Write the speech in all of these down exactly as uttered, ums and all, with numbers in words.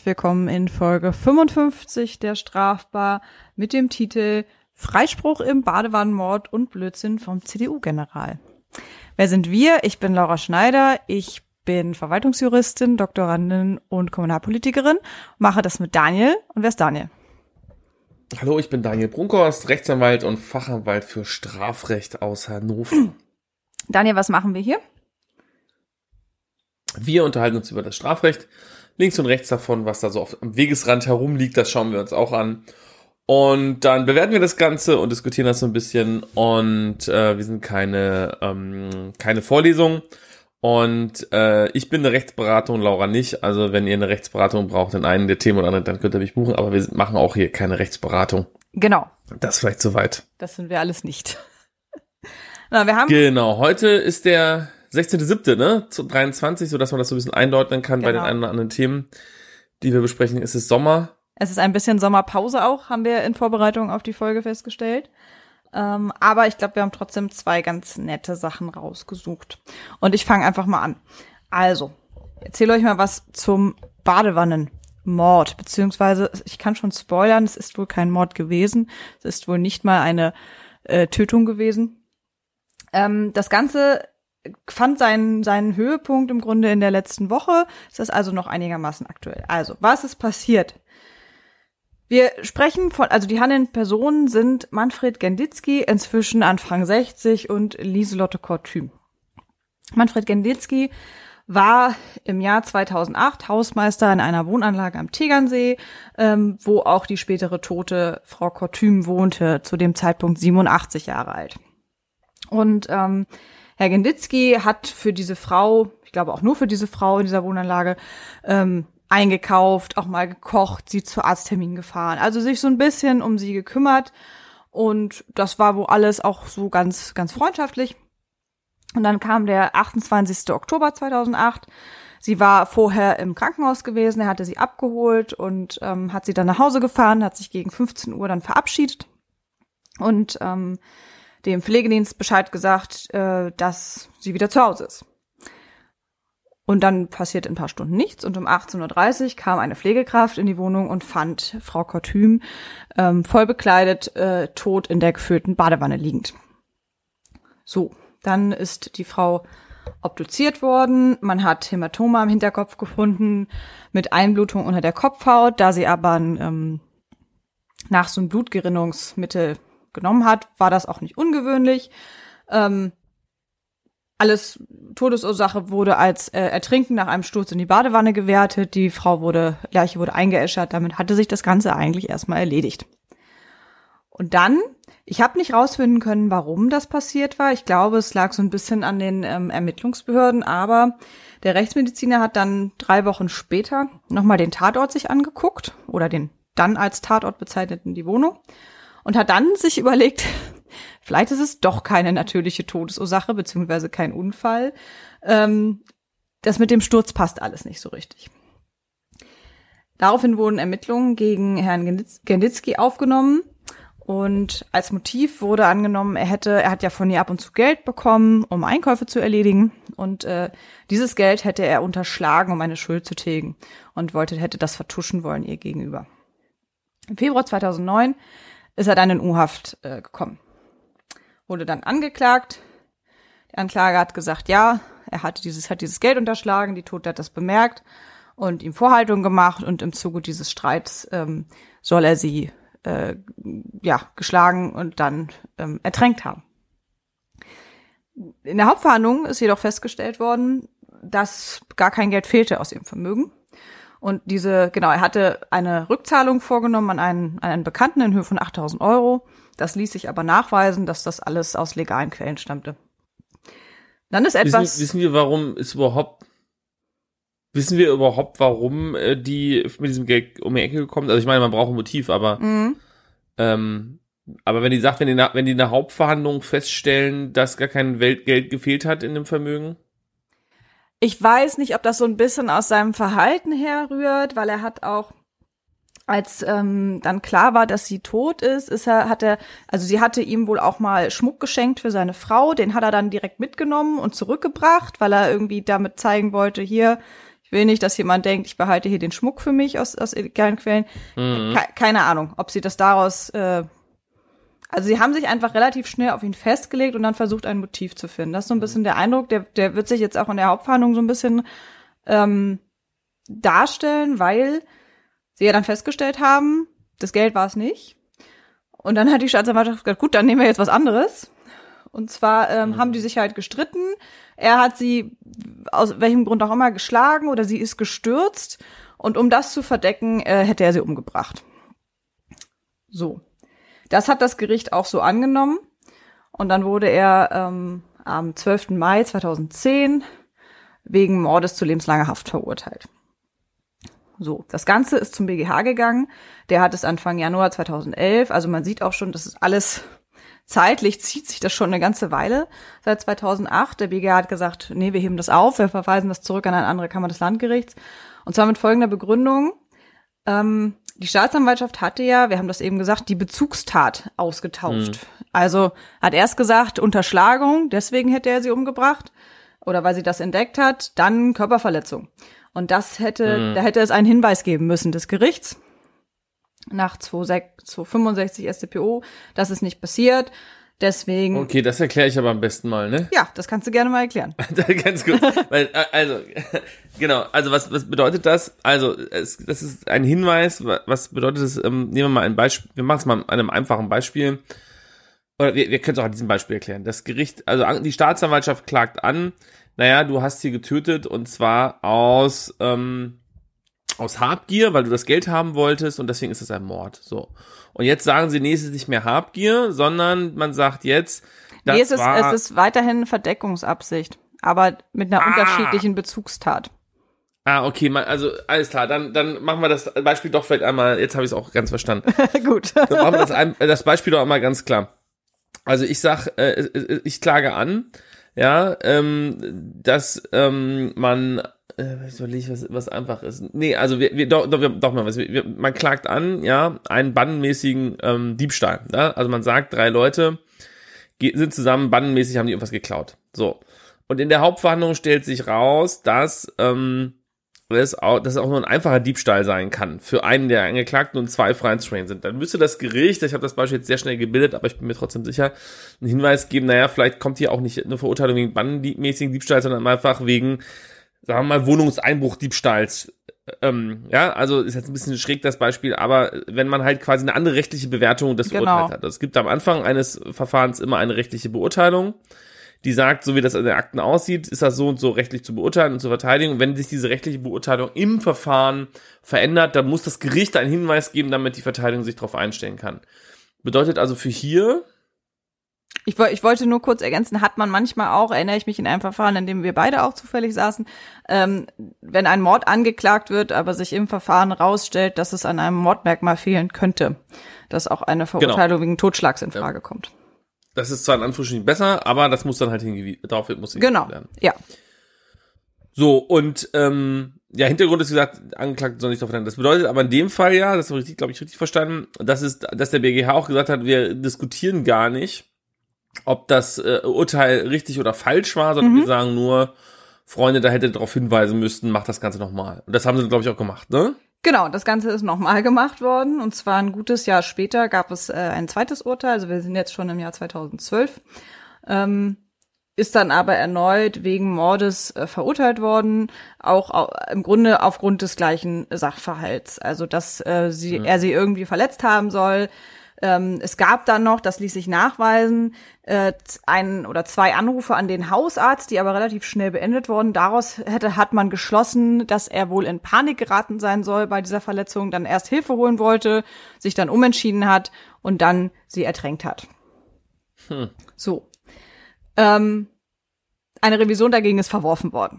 herzlich willkommen in Folge fünfundfünfzig der Strafbar mit dem Titel Freispruch im Badewannenmord und Blödsinn vom C D U-General. Wer sind wir? Ich bin Laura Schneider, ich bin Verwaltungsjuristin, Doktorandin und Kommunalpolitikerin, mache das mit Daniel. Und wer ist Daniel? Hallo, ich bin Daniel Brunkhorst, Rechtsanwalt und Fachanwalt für Strafrecht aus Hannover. Daniel, was machen wir hier? Wir unterhalten uns über das Strafrecht. Links und rechts davon, was da so auf, am Wegesrand herumliegt, das schauen wir uns auch an. Und dann bewerten wir das Ganze und diskutieren das so ein bisschen. Und äh, wir sind keine, ähm, keine Vorlesung. Und äh, ich bin eine Rechtsberatung, Laura nicht. Also wenn ihr eine Rechtsberatung braucht in einem der Themen oder anderen, dann könnt ihr mich buchen. Aber wir machen auch hier keine Rechtsberatung. Genau. Das vielleicht soweit. Das sind wir alles nicht. Na, wir haben genau, heute ist der sechzehnter siebte ne, zu dreiundzwanzig, sodass man das so ein bisschen einordnen kann genau. Bei den einen oder anderen Themen, die wir besprechen. Es ist Sommer. Es ist ein bisschen Sommerpause auch, haben wir in Vorbereitung auf die Folge festgestellt. Ähm, aber ich glaube, wir haben trotzdem zwei ganz nette Sachen rausgesucht. Und ich fange einfach mal an. Also, erzähle euch mal was zum Badewannenmord, beziehungsweise, ich kann schon spoilern, es ist wohl kein Mord gewesen. Es ist wohl nicht mal eine äh, Tötung gewesen. Ähm, das Ganze fand seinen, seinen Höhepunkt im Grunde in der letzten Woche. Es ist also noch einigermaßen aktuell. Also, was ist passiert? Wir sprechen von, also die handelnden Personen sind Manfred Genditzki, inzwischen Anfang sechzig, und Lieselotte Kortüm. Manfred Genditzki war im Jahr zweitausendacht Hausmeister in einer Wohnanlage am Tegernsee, ähm, wo auch die spätere tote Frau Kortüm wohnte, zu dem Zeitpunkt siebenundachtzig Jahre alt. Und ähm, Herr Genditzki hat für diese Frau, ich glaube auch nur für diese Frau in dieser Wohnanlage, ähm, eingekauft, auch mal gekocht, sie zu Arztterminen gefahren. Also sich so ein bisschen um sie gekümmert. Und das war wohl alles auch so ganz, ganz freundschaftlich. Und dann kam der achtundzwanzigster Oktober zweitausendacht. Sie war vorher im Krankenhaus gewesen, er hatte sie abgeholt und ähm, hat sie dann nach Hause gefahren, hat sich gegen fünfzehn Uhr dann verabschiedet. Und ähm, dem Pflegedienst Bescheid gesagt, äh, dass sie wieder zu Hause ist. Und dann passiert in ein paar Stunden nichts und um achtzehn Uhr dreißig kam eine Pflegekraft in die Wohnung und fand Frau Kortüm ähm, voll bekleidet, äh, tot in der gefüllten Badewanne liegend. So, dann ist die Frau obduziert worden. Man hat Hämatome am Hinterkopf gefunden mit Einblutung unter der Kopfhaut. Da sie aber ähm, nach so einem Blutgerinnungsmittel genommen hat, war das auch nicht ungewöhnlich. Ähm, alles Todesursache wurde als äh, Ertrinken nach einem Sturz in die Badewanne gewertet. Die Frau wurde, Leiche wurde eingeäschert. Damit hatte sich das Ganze eigentlich erstmal erledigt. Und dann, ich habe nicht rausfinden können, warum das passiert war. Ich glaube, es lag so ein bisschen an den ähm, Ermittlungsbehörden. Aber der Rechtsmediziner hat dann drei Wochen später nochmal den Tatort sich angeguckt oder den dann als Tatort bezeichneten, die Wohnung. Und hat dann sich überlegt, vielleicht ist es doch keine natürliche Todesursache, beziehungsweise kein Unfall. Ähm, das mit dem Sturz passt alles nicht so richtig. Daraufhin wurden Ermittlungen gegen Herrn Genditzki aufgenommen. Und als Motiv wurde angenommen, er hätte, er hat ja von ihr ab und zu Geld bekommen, um Einkäufe zu erledigen. Und äh, dieses Geld hätte er unterschlagen, um eine Schuld zu tilgen. Und wollte, hätte das vertuschen wollen ihr gegenüber. Im Februar zweitausendneun ist er dann in U-Haft äh, gekommen. Wurde dann angeklagt. Die Anklage hat gesagt, ja, er hatte dieses, hat dieses Geld unterschlagen, die Tote hat das bemerkt und ihm Vorhaltungen gemacht und im Zuge dieses Streits ähm, soll er sie äh, ja geschlagen und dann ähm, ertränkt haben. In der Hauptverhandlung ist jedoch festgestellt worden, dass gar kein Geld fehlte aus ihrem Vermögen. Und diese, genau, er hatte eine Rückzahlung vorgenommen an einen, an einen Bekannten in Höhe von achttausend Euro. Das ließ sich aber nachweisen, dass das alles aus legalen Quellen stammte. Dann ist etwas... Wissen, wissen wir, warum ist überhaupt... Wissen wir überhaupt, warum äh, die mit diesem Geld um die Ecke gekommen ist? Also ich meine, man braucht ein Motiv, aber... Mhm. Ähm, aber wenn die sagt, wenn die, wenn die in der Hauptverhandlung feststellen, dass gar kein Geld gefehlt hat in dem Vermögen... Ich weiß nicht, ob das so ein bisschen aus seinem Verhalten herrührt, weil er hat auch, als ähm, dann klar war, dass sie tot ist, ist er, hat er, also sie hatte ihm wohl auch mal Schmuck geschenkt für seine Frau, den hat er dann direkt mitgenommen und zurückgebracht, weil er irgendwie damit zeigen wollte, hier, Ich will nicht, dass jemand denkt, ich behalte hier den Schmuck für mich aus, aus illegalen Quellen. Mhm. Ke- keine Ahnung, ob sie das daraus, äh, also sie haben sich einfach relativ schnell auf ihn festgelegt und dann versucht, ein Motiv zu finden. Das ist so ein bisschen der Eindruck, der, der wird sich jetzt auch in der Hauptverhandlung so ein bisschen ähm, darstellen, weil sie ja dann festgestellt haben, das Geld war es nicht. Und dann hat die Staatsanwaltschaft gesagt, gut, dann nehmen wir jetzt was anderes. Und zwar ähm, mhm. haben die sich halt gestritten. Er hat sie aus welchem Grund auch immer geschlagen oder sie ist gestürzt. Und um das zu verdecken, äh, hätte er sie umgebracht. So. Das hat das Gericht auch so angenommen. Und dann wurde er ähm, am zwölften Mai zweitausendzehn wegen Mordes zu lebenslanger Haft verurteilt. So, das Ganze ist zum B G H gegangen. Der hat es Anfang Januar zweitausendelf. Also man sieht auch schon, das ist alles zeitlich, zieht sich das schon eine ganze Weile. Seit zweitausendacht. Der B G H hat gesagt, nee, wir heben das auf, wir verweisen das zurück an eine andere Kammer des Landgerichts. Und zwar mit folgender Begründung. Ähm, die Staatsanwaltschaft hatte ja, wir haben das eben gesagt, die Bezugstat ausgetauscht. Mhm. Also hat erst gesagt, Unterschlagung, deswegen hätte er sie umgebracht. Oder weil sie das entdeckt hat, dann Körperverletzung. Und das hätte, mhm. da hätte es einen Hinweis geben müssen des Gerichts nach zweihundertfünfundsechzig S t P O. Das ist nicht passiert. Deswegen. Okay, das erkläre ich aber am besten mal, ne? Ja, das kannst du gerne mal erklären. Ganz gut. Weil, also, genau, also was, was bedeutet das? Also, es, das ist ein Hinweis, was bedeutet das? Ähm, nehmen wir mal ein Beispiel, wir machen es mal an einem einfachen Beispiel. Oder wir, wir können es auch an diesem Beispiel erklären. Das Gericht, also die Staatsanwaltschaft klagt an, naja, du hast sie getötet und zwar aus, ähm, aus Habgier, weil du das Geld haben wolltest und deswegen ist es ein Mord. So. Und jetzt sagen sie, nee, es ist nicht mehr Habgier, sondern man sagt jetzt, das nee, es ist, war es ist weiterhin Verdeckungsabsicht, aber mit einer ah. unterschiedlichen Bezugstat. Ah, okay, man, also alles klar, dann dann machen wir das Beispiel doch vielleicht einmal, jetzt habe ich es auch ganz verstanden. Gut. Dann machen wir das, ein, das Beispiel doch einmal ganz klar. Also ich sag, äh, ich klage an, ja, ähm, dass ähm, man, äh, ich überlege, was, was einfach ist. Nee, also wir, wir doch, doch, wir, doch mal was. Wir, man klagt an, ja, einen bandenmäßigen ähm, Diebstahl. Ja? Also man sagt, drei Leute sind zusammen, bandenmäßig haben die irgendwas geklaut. So. Und in der Hauptverhandlung stellt sich raus, dass ähm, das auch, dass es auch nur ein einfacher Diebstahl sein kann für einen der Angeklagten und zwei Freiheitsstrafen sind. Dann müsste das Gericht, ich habe das Beispiel jetzt sehr schnell gebildet, aber ich bin mir trotzdem sicher, einen Hinweis geben, naja, vielleicht kommt hier auch nicht eine Verurteilung wegen bandenmäßigen Diebstahls, sondern einfach wegen, sagen wir mal, Wohnungseinbruchdiebstahls. Ähm, ja, also ist jetzt ein bisschen schräg das Beispiel, aber wenn man halt quasi eine andere rechtliche Bewertung des Genau. Urteils hat. Es gibt am Anfang eines Verfahrens immer eine rechtliche Beurteilung, die sagt, so wie das in den Akten aussieht, ist das so und so rechtlich zu beurteilen und zu verteidigen. Und wenn sich diese rechtliche Beurteilung im Verfahren verändert, dann muss das Gericht einen Hinweis geben, damit die Verteidigung sich darauf einstellen kann. Bedeutet also für hier... Ich, ich wollte nur kurz ergänzen, hat man manchmal auch, erinnere ich mich, in einem Verfahren, in dem wir beide auch zufällig saßen, ähm, wenn ein Mord angeklagt wird, aber sich im Verfahren rausstellt, dass es an einem Mordmerkmal fehlen könnte, dass auch eine Verurteilung genau. wegen Totschlags in Frage ja. kommt. Das ist zwar in Anführungsstrichen besser, aber das muss dann halt hingewiesen, darauf muss hingewiesen genau. werden. Ja. So, und ähm, ja, Hintergrund ist, wie gesagt, angeklagt soll nicht darauf werden. Das bedeutet aber in dem Fall ja, das habe ich, glaube ich, richtig verstanden, dass, ist, dass der B G H auch gesagt hat, wir diskutieren gar nicht, ob das äh, Urteil richtig oder falsch war, sondern mhm. wir sagen nur, Freunde, da hätte darauf hinweisen müssten, macht das Ganze nochmal. Und das haben sie, glaube ich, auch gemacht, ne? Genau, das Ganze ist nochmal gemacht worden. Und zwar ein gutes Jahr später gab es äh, ein zweites Urteil. Also wir sind jetzt schon im Jahr zweitausendzwölf. Ähm, ist dann aber erneut wegen Mordes äh, verurteilt worden. Auch au- im Grunde aufgrund des gleichen Sachverhalts. Also, dass äh, sie, mhm. er sie irgendwie verletzt haben soll. Ähm, es gab dann noch, das ließ sich nachweisen, äh, ein oder zwei Anrufe an den Hausarzt, die aber relativ schnell beendet wurden. Daraus hätte, hat man geschlossen, dass er wohl in Panik geraten sein soll bei dieser Verletzung, dann erst Hilfe holen wollte, sich dann umentschieden hat und dann sie ertränkt hat. Hm. So. Ähm, eine Revision dagegen ist verworfen worden.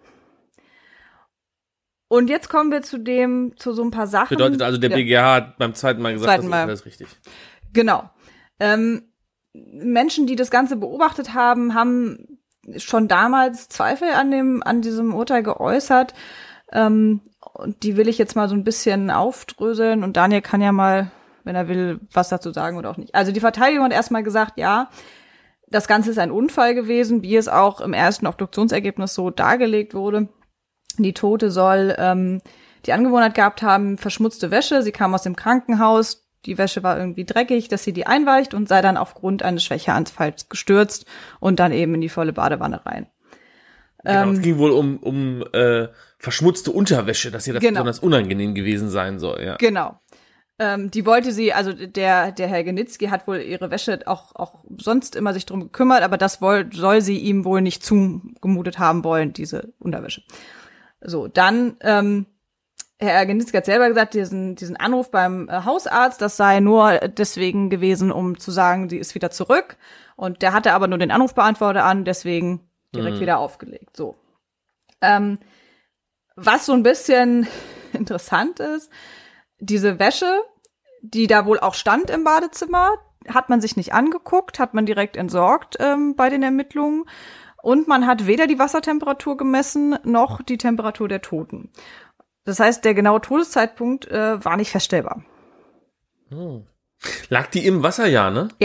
Und jetzt kommen wir zu dem, zu so ein paar Sachen. Bedeutet also, der ja. B G H hat beim zweiten Mal gesagt, zweiten das Mal. ist alles richtig. Genau. Ähm, Menschen, die das Ganze beobachtet haben, haben schon damals Zweifel an dem, an diesem Urteil geäußert. Ähm, und die will ich jetzt mal so ein bisschen aufdröseln. Und Daniel kann ja mal, wenn er will, was dazu sagen oder auch nicht. Also die Verteidigung hat erstmal gesagt, ja, das Ganze ist ein Unfall gewesen, wie es auch im ersten Obduktionsergebnis so dargelegt wurde. Die Tote soll ähm, die Angewohnheit gehabt haben, verschmutzte Wäsche. Sie kam aus dem Krankenhaus. Die Wäsche war irgendwie dreckig, dass sie die einweicht und sei dann aufgrund eines Schwächeanfalls gestürzt und dann eben in die volle Badewanne rein. Genau, ähm, es ging wohl um, um äh, verschmutzte Unterwäsche, dass ihr das genau. besonders unangenehm gewesen sein soll. Ja. Genau. Ähm, die wollte sie, also der der Herr Genitzki hat wohl ihre Wäsche auch auch sonst immer sich drum gekümmert, aber das woll, soll sie ihm wohl nicht zugemutet haben wollen, diese Unterwäsche. So, dann ähm, Herr Genitzki hat selber gesagt, diesen, diesen Anruf beim äh, Hausarzt, das sei nur deswegen gewesen, um zu sagen, sie ist wieder zurück. Und der hatte aber nur den Anrufbeantworter an, deswegen direkt mhm. wieder aufgelegt. So. Ähm, was so ein bisschen interessant ist, diese Wäsche, die da wohl auch stand im Badezimmer, hat man sich nicht angeguckt, hat man direkt entsorgt ähm, bei den Ermittlungen. Und man hat weder die Wassertemperatur gemessen, noch die Temperatur der Toten. Das heißt, der genaue Todeszeitpunkt äh, war nicht feststellbar. Hm. Lag die im Wasser, ja, ne? Ja.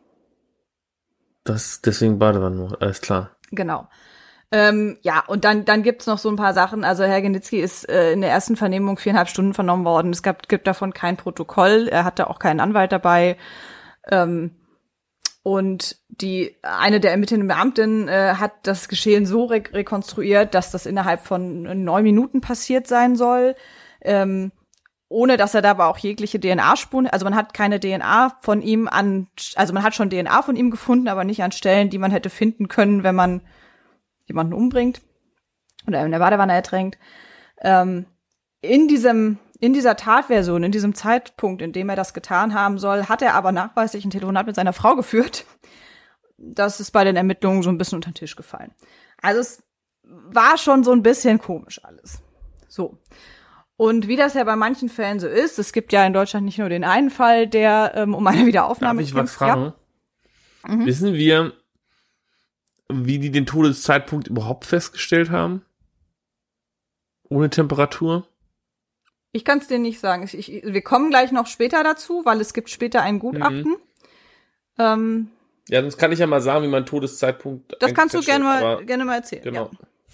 Das, deswegen Badewanne, alles klar. Genau. Ähm, ja, und dann dann gibt's noch so ein paar Sachen. Also Herr Genitzki ist äh, in der ersten Vernehmung viereinhalb Stunden vernommen worden. Es gab, gibt davon kein Protokoll. Er hatte auch keinen Anwalt dabei. Ähm, und die eine der ermittelnden Beamtinnen äh, hat das Geschehen so re- rekonstruiert, dass das innerhalb von neun Minuten passiert sein soll, ähm, ohne dass er da aber auch jegliche D N A-Spuren, also man hat keine D N A von ihm an, also man hat schon D N A von ihm gefunden, aber nicht an Stellen, die man hätte finden können, wenn man jemanden umbringt oder in der Badewanne ertränkt. Ähm, in diesem In dieser Tatversion, in diesem Zeitpunkt, in dem er das getan haben soll, hat er aber nachweislich ein Telefonat mit seiner Frau geführt. Das ist bei den Ermittlungen so ein bisschen unter den Tisch gefallen. Also es war schon so ein bisschen komisch alles. So. Und wie das ja bei manchen Fällen so ist, es gibt ja in Deutschland nicht nur den einen Fall, der ähm, um eine Wiederaufnahme kämpft. Darf ich was fragen? Ja. Mhm. Wissen wir, wie die den Todeszeitpunkt überhaupt festgestellt haben? Ohne Temperatur? Ich kann es dir nicht sagen. Ich, ich, wir kommen gleich noch später dazu, weil es gibt später ein Gutachten. Mhm. Ähm, ja, sonst kann ich ja mal sagen, wie mein Todeszeitpunkt. Das kannst du gerne mal, gerne mal erzählen. Genau.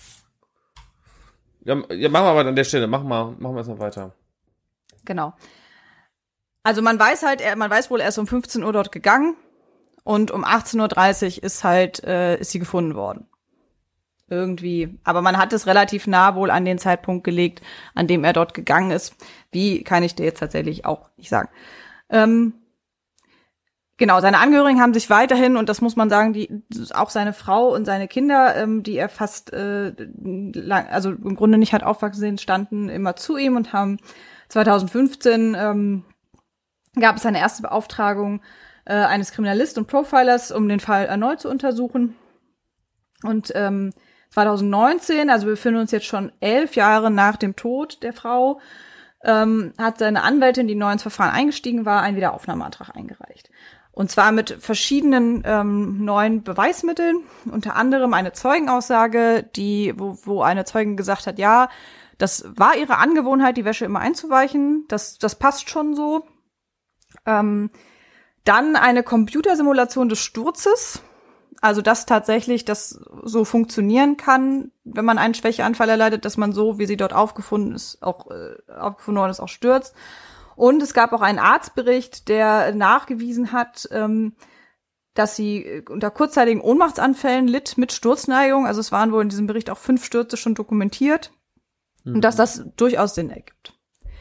Ja. Ja, ja, machen wir aber an der Stelle. Machen wir, machen wir erstmal weiter. Genau. Also man weiß halt, er, man weiß wohl, er ist um fünfzehn Uhr dort gegangen und um achtzehn Uhr dreißig ist halt, äh, ist sie gefunden worden. Irgendwie. Aber man hat es relativ nah wohl an den Zeitpunkt gelegt, an dem er dort gegangen ist. Wie, kann ich dir jetzt tatsächlich auch nicht sagen. Ähm, genau, seine Angehörigen haben sich weiterhin, und das muss man sagen, die auch seine Frau und seine Kinder, ähm, die er fast, äh, lang, also im Grunde nicht hat aufwachsen sehen, standen immer zu ihm und haben zweitausendfünfzehn ähm, gab es eine erste Beauftragung äh, eines Kriminalisten und Profilers, um den Fall erneut zu untersuchen. Und ähm, zweitausendneunzehn, also wir befinden uns jetzt schon elf Jahre nach dem Tod der Frau, ähm, hat seine Anwältin, die neu ins Verfahren eingestiegen war, einen Wiederaufnahmeantrag eingereicht. Und zwar mit verschiedenen ähm, neuen Beweismitteln, unter anderem eine Zeugenaussage, die, wo, wo eine Zeugin gesagt hat, ja, das war ihre Angewohnheit, die Wäsche immer einzuweichen, das, das passt schon so. Ähm, dann eine Computersimulation des Sturzes, also dass tatsächlich das so funktionieren kann, wenn man einen Schwächeanfall erleidet, dass man so, wie sie dort aufgefunden ist, auch äh, aufgefunden worden ist, auch stürzt. Und es gab auch einen Arztbericht, der nachgewiesen hat, ähm, dass sie unter kurzzeitigen Ohnmachtsanfällen litt mit Sturzneigung. Also es waren wohl in diesem Bericht auch fünf Stürze schon dokumentiert. Mhm. Und dass das durchaus Sinn ergibt.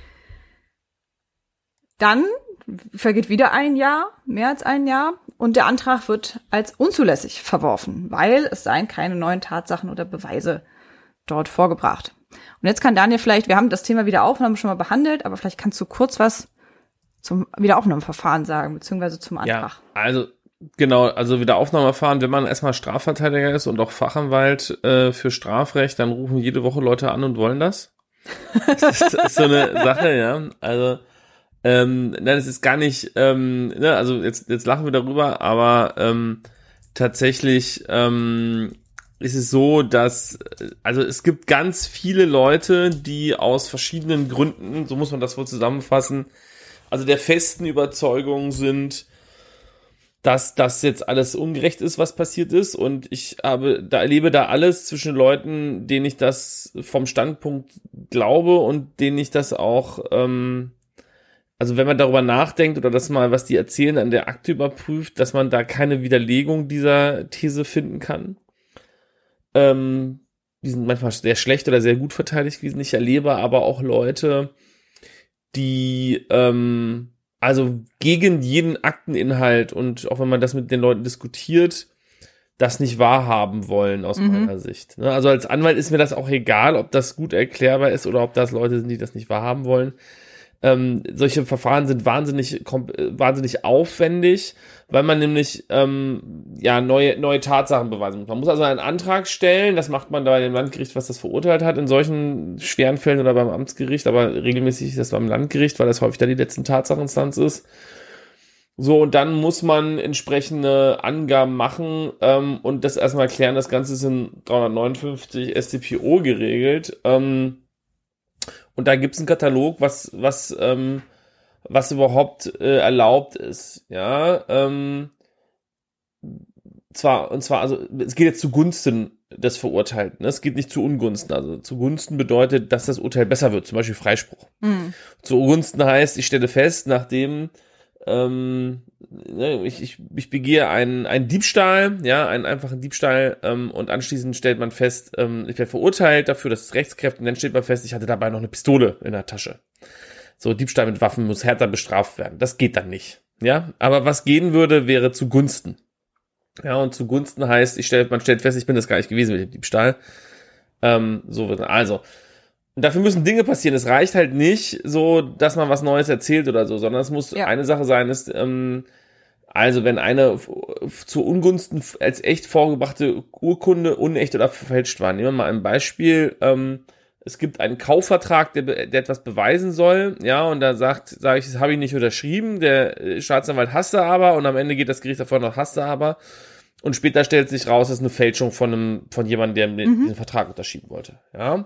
Dann vergeht wieder ein Jahr, mehr als ein Jahr, und der Antrag wird als unzulässig verworfen, weil es seien keine neuen Tatsachen oder Beweise dort vorgebracht. Und jetzt kann Daniel vielleicht, wir haben das Thema Wiederaufnahme schon mal behandelt, aber vielleicht kannst du kurz was zum Wiederaufnahmeverfahren sagen, beziehungsweise zum Antrag. Ja, also genau, also Wiederaufnahmeverfahren, wenn man erstmal Strafverteidiger ist und auch Fachanwalt äh, für Strafrecht, dann rufen jede Woche Leute an und wollen das. Das ist, das ist so eine Sache, ja, also Ähm, nein, es ist gar nicht, ähm, ne, also jetzt, jetzt lachen wir darüber, aber ähm, tatsächlich ähm, ist es so, dass, also es gibt ganz viele Leute, die aus verschiedenen Gründen, so muss man das wohl zusammenfassen, also der festen Überzeugung sind, dass das jetzt alles ungerecht ist, was passiert ist. Und ich habe, da erlebe da alles zwischen Leuten, denen ich das vom Standpunkt glaube und denen ich das auch, ähm, also wenn man darüber nachdenkt oder das mal, was die erzählen, an der Akte überprüft, dass man da keine Widerlegung dieser These finden kann. Ähm, die sind manchmal sehr schlecht oder sehr gut verteidigt gewesen. Ich erlebe aber auch Leute, die, ähm, also gegen jeden Akteninhalt und auch wenn man das mit den Leuten diskutiert, das nicht wahrhaben wollen aus mhm. meiner Sicht. Also als Anwalt ist mir das auch egal, ob das gut erklärbar ist oder ob das Leute sind, die das nicht wahrhaben wollen. Ähm, solche Verfahren sind wahnsinnig wahnsinnig aufwendig, weil man nämlich ähm, ja neue neue Tatsachen beweisen muss. Man muss also einen Antrag stellen, das macht man da bei dem Landgericht, was das verurteilt hat, in solchen schweren Fällen oder beim Amtsgericht, aber regelmäßig ist das beim Landgericht, weil das häufig da die letzte Tatsacheninstanz ist. So, und dann muss man entsprechende Angaben machen ähm, und das erstmal klären. Das Ganze ist in dreihundertneunundfünfzig S t P O geregelt. Ähm, Und da gibt's einen Katalog, was was ähm, was überhaupt äh, erlaubt ist, ja. Ähm, zwar und zwar also es geht jetzt zugunsten des Verurteilten, ne? Es geht nicht zu Ungunsten. Also zugunsten bedeutet, dass das Urteil besser wird, zum Beispiel Freispruch. Mhm. Zugunsten heißt, ich stelle fest, nachdem ähm, ne, ich, ich, ich begehe einen, einen Diebstahl, ja, einen einfachen Diebstahl ähm, und anschließend stellt man fest, ähm, ich werde verurteilt dafür, das ist rechtskräftig und dann stellt man fest, ich hatte dabei noch eine Pistole in der Tasche. So, Diebstahl mit Waffen muss härter bestraft werden. Das geht dann nicht, ja, aber was gehen würde, wäre zugunsten. Ja, und zugunsten heißt, ich stell, man stellt fest, ich bin das gar nicht gewesen mit dem Diebstahl. Ähm, so wird also. Und dafür müssen Dinge passieren. Es reicht halt nicht so, dass man was Neues erzählt oder so, sondern es muss ja. eine Sache sein, ist, ähm, also wenn eine f- f- zu Ungunsten als echt vorgebrachte Urkunde unecht oder verfälscht war. Nehmen wir mal ein Beispiel. Ähm, es gibt einen Kaufvertrag, der, der etwas beweisen soll, ja, und da sagt, sage ich, das habe ich nicht unterschrieben. Der Staatsanwalt hasste aber und am Ende geht das Gericht davon noch hasste aber. Und später stellt sich raus, das ist eine Fälschung von einem, von jemandem, der mhm. den Vertrag unterschrieben wollte, ja.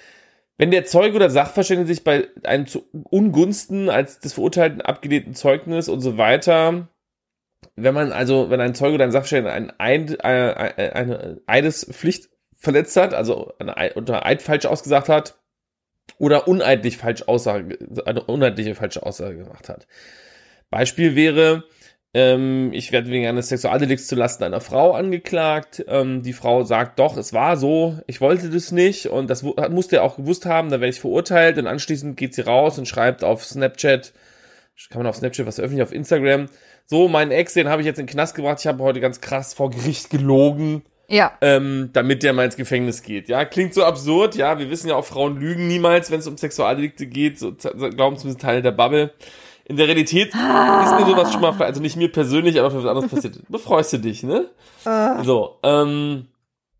Wenn der Zeuge oder Sachverständige sich bei einem zu Ungunsten als des Verurteilten abgelehnten Zeugnis und so weiter, wenn man also, wenn ein Zeuge oder ein Sachverständiger ein Eid, eine, eine Eidespflicht verletzt hat, also eine, unter Eid falsch ausgesagt hat oder uneidlich falsch Aussage, eine uneidliche falsche Aussage gemacht hat. Beispiel wäre, Ähm, ich werde wegen eines Sexualdelikts zulasten einer Frau angeklagt. Ähm, die Frau sagt, doch, es war so, ich wollte das nicht und das w- musste er auch gewusst haben, dann werde ich verurteilt und anschließend geht sie raus und schreibt auf Snapchat, kann man auf Snapchat was veröffentlichen, auf Instagram, so, meinen Ex, den habe ich jetzt in den Knast gebracht, ich habe heute ganz krass vor Gericht gelogen, ja. ähm, damit der mal ins Gefängnis geht. Ja, klingt so absurd, ja, wir wissen ja auch, Frauen lügen niemals, wenn es um Sexualdelikte geht, so glauben zumindest Teile der Bubble. In der Realität ah. ist mir sowas schon mal, also nicht mir persönlich, aber für was anderes passiert. Befreust du dich, ne? Ah. So, ähm,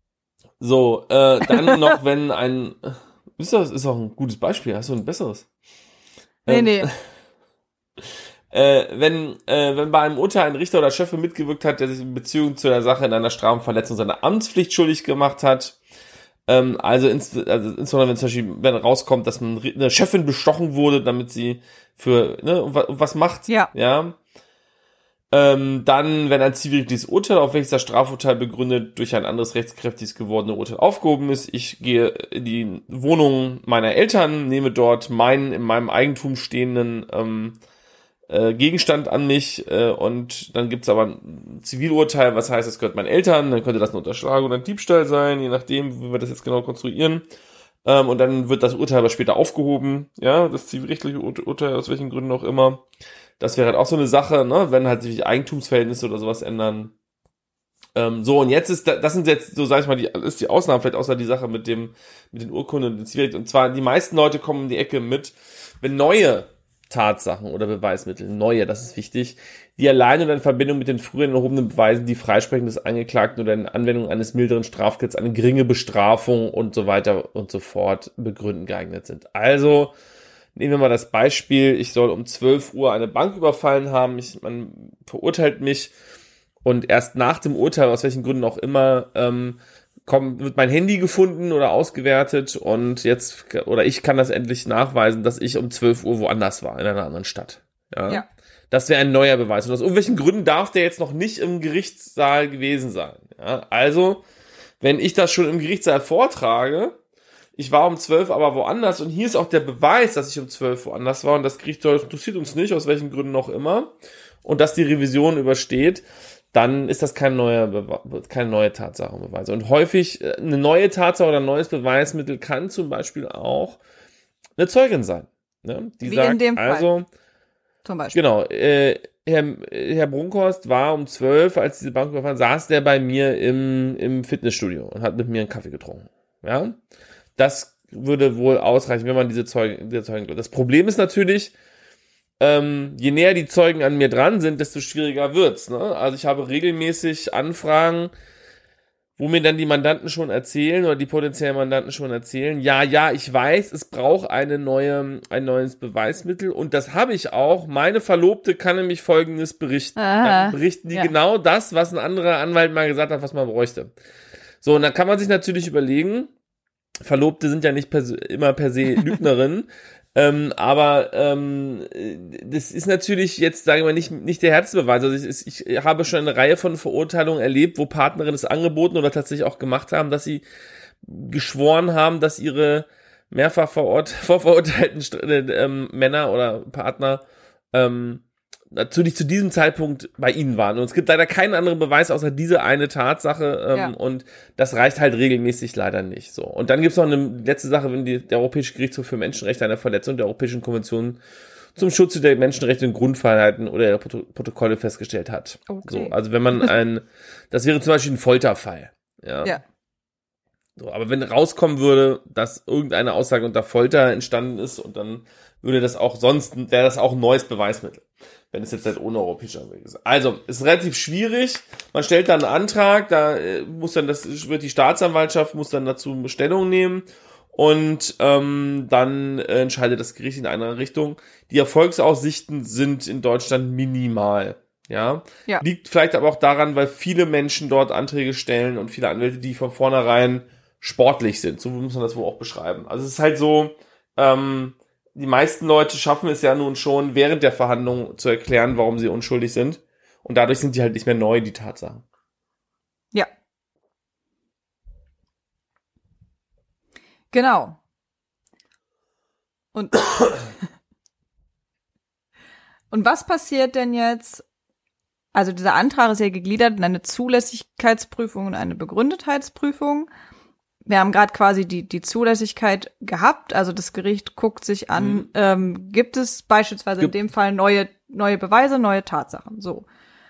so, äh, dann noch, wenn ein, ist das ist auch ein gutes Beispiel, hast du ein besseres? Nee, ähm, nee. Äh, wenn, äh, wenn bei einem Urteil ein Richter oder Schöffe mitgewirkt hat, der sich in Beziehung zu der Sache in einer Strafverletzung seiner Amtspflicht schuldig gemacht hat, ähm, also, ins, also insbesondere wenn zum Beispiel wenn rauskommt, dass man eine Chefin bestochen wurde, damit sie für ne, was macht, ja, ja. Ähm, dann, wenn ein zivilrechtliches Urteil, auf welches das Strafurteil begründet, durch ein anderes rechtskräftiges gewordene Urteil aufgehoben ist, ich gehe in die Wohnung meiner Eltern, nehme dort meinen in meinem Eigentum stehenden ähm, äh, Gegenstand an mich äh, und dann gibt's aber ein Zivilurteil, was heißt, es gehört meinen Eltern, dann könnte das eine Unterschlagung oder ein Diebstahl sein, je nachdem, wie wir das jetzt genau konstruieren. Ähm, und dann wird das Urteil aber später aufgehoben, ja, das zivilrechtliche Ur- Urteil, aus welchen Gründen auch immer. Das wäre halt auch so eine Sache, ne, wenn halt sich die Eigentumsverhältnisse oder sowas ändern. Ähm, so, und jetzt ist, da, das sind jetzt, so sag ich mal, die, ist die Ausnahme vielleicht außer die Sache mit dem, mit den Urkunden und dem Zivilrecht. Und zwar, die meisten Leute kommen in die Ecke mit, wenn neue Tatsachen oder Beweismittel, neue, das ist wichtig, die allein oder in Verbindung mit den früheren erhobenen Beweisen die Freisprechung des Angeklagten oder in Anwendung eines milderen Strafgelds eine geringe Bestrafung und so weiter und so fort begründen geeignet sind. Also, nehmen wir mal das Beispiel, ich soll um zwölf Uhr eine Bank überfallen haben, ich, man verurteilt mich und erst nach dem Urteil, aus welchen Gründen auch immer, ähm, kommt, wird mein Handy gefunden oder ausgewertet und jetzt, oder ich kann das endlich nachweisen, dass ich um zwölf Uhr woanders war, in einer anderen Stadt. Ja. ja. Das wäre ein neuer Beweis. Und aus irgendwelchen Gründen darf der jetzt noch nicht im Gerichtssaal gewesen sein. Ja, also, wenn ich das schon im Gerichtssaal vortrage, ich war um zwölf aber woanders und hier ist auch der Beweis, dass ich um zwölf woanders war und das Gericht das interessiert uns nicht, aus welchen Gründen auch immer, und dass die Revision übersteht, dann ist das kein neuer Bewe- keine neue Tatsachenbeweise. Und häufig äh, eine neue Tatsache oder ein neues Beweismittel kann zum Beispiel auch eine Zeugin sein. Ne? Die Wie sagt, in dem Fall. also, Zum Beispiel. genau, äh, Herr, Herr Brunkhorst war um zwölf, als diese Bank überfallen, saß der bei mir im, im Fitnessstudio und hat mit mir einen Kaffee getrunken. Ja, das würde wohl ausreichen, wenn man diese Zeugen, diese Zeugen. Das Problem ist natürlich, ähm, je näher die Zeugen an mir dran sind, desto schwieriger wird's. Ne? Also ich habe regelmäßig Anfragen, wo mir dann die Mandanten schon erzählen oder die potenziellen Mandanten schon erzählen, ja, ja, ich weiß, es braucht eine neue, ein neues Beweismittel und das habe ich auch. Meine Verlobte kann nämlich Folgendes berichten. Aha, Dann berichten die ja. genau das, was ein anderer Anwalt mal gesagt hat, was man bräuchte. So, und dann kann man sich natürlich überlegen, Verlobte sind ja nicht per se, immer per se Lügnerinnen, ähm, aber ähm, das ist natürlich jetzt, sagen wir mal, nicht, nicht der Herzbeweis. Also ich, ich habe schon eine Reihe von Verurteilungen erlebt, wo Partnerinnen es angeboten oder tatsächlich auch gemacht haben, dass sie geschworen haben, dass ihre mehrfach verurt vorverurteilten St- äh, ähm, Männer oder Partner ähm, natürlich zu diesem Zeitpunkt bei ihnen waren. Und es gibt leider keinen anderen Beweis außer diese eine Tatsache ähm, Ja. und das reicht halt regelmäßig leider nicht. So. Und dann gibt es noch eine letzte Sache, wenn die, der Europäische Gerichtshof für Menschenrechte eine Verletzung der Europäischen Konvention zum Schutze der Menschenrechte und Grundfreiheiten oder der Proto Protokolle festgestellt hat. Okay. So, also wenn man ein, das wäre zum Beispiel ein Folterfall. Ja. Ja. So, aber wenn rauskommen würde, dass irgendeine Aussage unter Folter entstanden ist und dann würde das auch sonst, wäre das auch ein neues Beweismittel, wenn es jetzt halt ohne europäischer Weg ist. Also, ist relativ schwierig. Man stellt dann einen Antrag, da äh, muss dann, das wird die Staatsanwaltschaft, muss dann dazu Stellung nehmen und ähm, dann äh, entscheidet das Gericht in einer Richtung. Die Erfolgsaussichten sind in Deutschland minimal. Ja? Ja. Liegt vielleicht aber auch daran, weil viele Menschen dort Anträge stellen und viele Anwälte, die von vornherein sportlich sind. So muss man das wohl auch beschreiben. Also es ist halt so, ähm, die meisten Leute schaffen es ja nun schon, während der Verhandlung zu erklären, warum sie unschuldig sind. Und dadurch sind die halt nicht mehr neu, die Tatsachen. Ja. Genau. Und, und was passiert denn jetzt? Also dieser Antrag ist ja gegliedert in eine Zulässigkeitsprüfung und eine Begründetheitsprüfung. Wir haben gerade quasi die, die Zulässigkeit gehabt, also das Gericht guckt sich an, Mhm. ähm, gibt es beispielsweise Gibt- in dem Fall neue, neue Beweise, neue Tatsachen, so.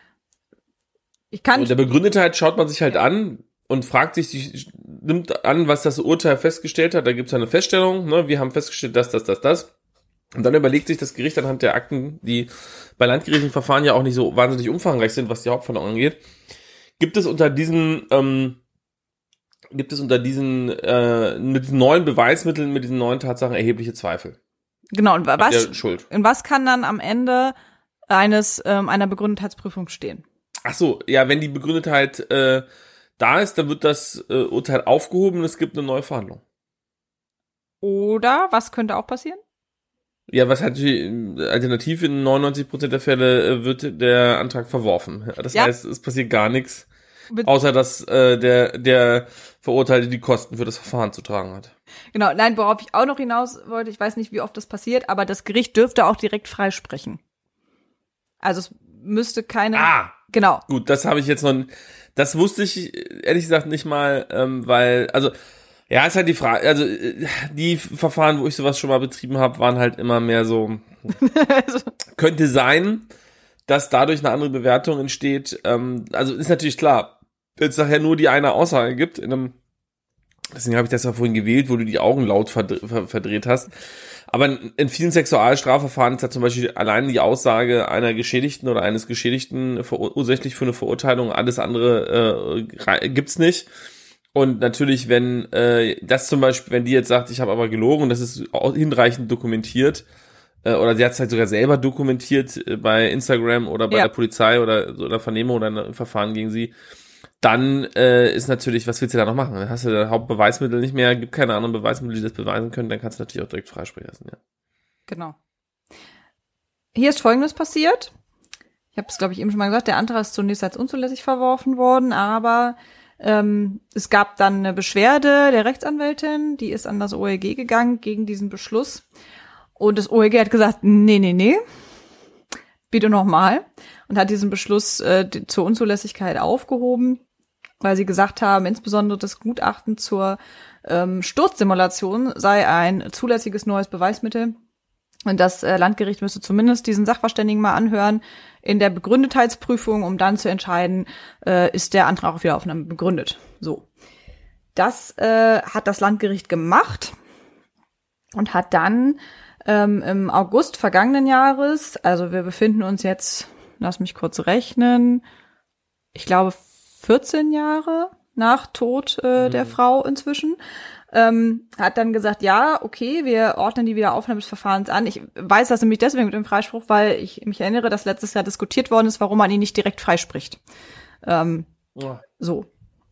Ich kann, Und der Begründetheit schaut man sich halt Ja. an und fragt sich, die, nimmt an, was das Urteil festgestellt hat. Da gibt es eine Feststellung, ne? Wir haben festgestellt, das, das, das, das. Und dann überlegt sich das Gericht anhand der Akten, die bei landgerichtlichen Verfahren ja auch nicht so wahnsinnig umfangreich sind, was die Hauptverhandlung angeht. Gibt es unter diesen, ähm, gibt es unter diesen, äh, mit diesen neuen Beweismitteln, mit diesen neuen Tatsachen erhebliche Zweifel? genau, und Habt was, ihr Schuld? in was kann dann am Ende eines, ähm, einer Begründetheitsprüfung stehen? Ach so, ja, wenn die Begründetheit äh, da ist, dann wird das äh, Urteil aufgehoben und es gibt eine neue Verhandlung. Oder, was könnte auch passieren? Ja, was halt die alternativ in neunundneunzig Prozent der Fälle äh, wird der Antrag verworfen. Das Ja. heißt, es passiert gar nichts, Be- außer dass äh, der der Verurteilte die Kosten für das Verfahren zu tragen hat. Genau, nein, worauf ich auch noch hinaus wollte, ich weiß nicht, wie oft das passiert, aber das Gericht dürfte auch direkt freisprechen. Also es müsste keine, Ah, genau, gut, das habe ich jetzt noch, das wusste ich ehrlich gesagt nicht mal, ähm, weil, also, ja, ist halt die Frage, also äh, die Verfahren, wo ich sowas schon mal betrieben habe, waren halt immer mehr so, also, könnte sein, dass dadurch eine andere Bewertung entsteht. Ähm, also ist natürlich klar, wenn es nachher nur die eine Aussage gibt, in einem, deswegen habe ich das ja vorhin gewählt, wo du die Augen laut verdre- ver- verdreht hast. Aber in, in vielen Sexualstrafverfahren ist ja zum Beispiel allein die Aussage einer Geschädigten oder eines Geschädigten verur- ursächlich für eine Verurteilung, alles andere äh, rei- gibt's nicht. Und natürlich, wenn äh, das zum Beispiel, wenn die jetzt sagt, ich habe aber gelogen und das ist auch hinreichend dokumentiert, äh, oder sie hat es halt sogar selber dokumentiert äh, bei Instagram oder bei Ja. der Polizei oder so einer Vernehmung oder einem Verfahren gegen sie, dann äh, ist natürlich, was willst du da noch machen? Dann hast du das Hauptbeweismittel nicht mehr, gibt keine anderen Beweismittel, die das beweisen können, dann kannst du natürlich auch direkt freisprechen lassen, ja. genau. Hier ist Folgendes passiert. habe es, glaube ich, eben schon mal gesagt, der Antrag ist zunächst als unzulässig verworfen worden, aber ähm, es gab dann eine Beschwerde der Rechtsanwältin, die ist an das O L G gegangen gegen diesen Beschluss. Und das O L G hat gesagt, nee, nee, nee, bitte nochmal. Und hat diesen Beschluss äh, zur Unzulässigkeit aufgehoben, weil sie gesagt haben, insbesondere das Gutachten zur ähm, Sturzsimulation sei ein zulässiges neues Beweismittel. Und das äh, Landgericht müsste zumindest diesen Sachverständigen mal anhören in der Begründetheitsprüfung, um dann zu entscheiden, äh, ist der Antrag auf Wiederaufnahme begründet. So. Das äh, hat das Landgericht gemacht und hat dann ähm, im August vergangenen Jahres, also wir befinden uns jetzt, lass mich kurz rechnen, ich glaube vierzehn Jahre nach Tod äh, mhm. der Frau inzwischen, ähm, hat dann gesagt, ja, okay, wir ordnen die Wiederaufnahme des Verfahrens an. Ich weiß das nämlich deswegen mit dem Freispruch, weil ich mich erinnere, dass letztes Jahr diskutiert worden ist, warum man ihn nicht direkt freispricht. Ähm, ja. So.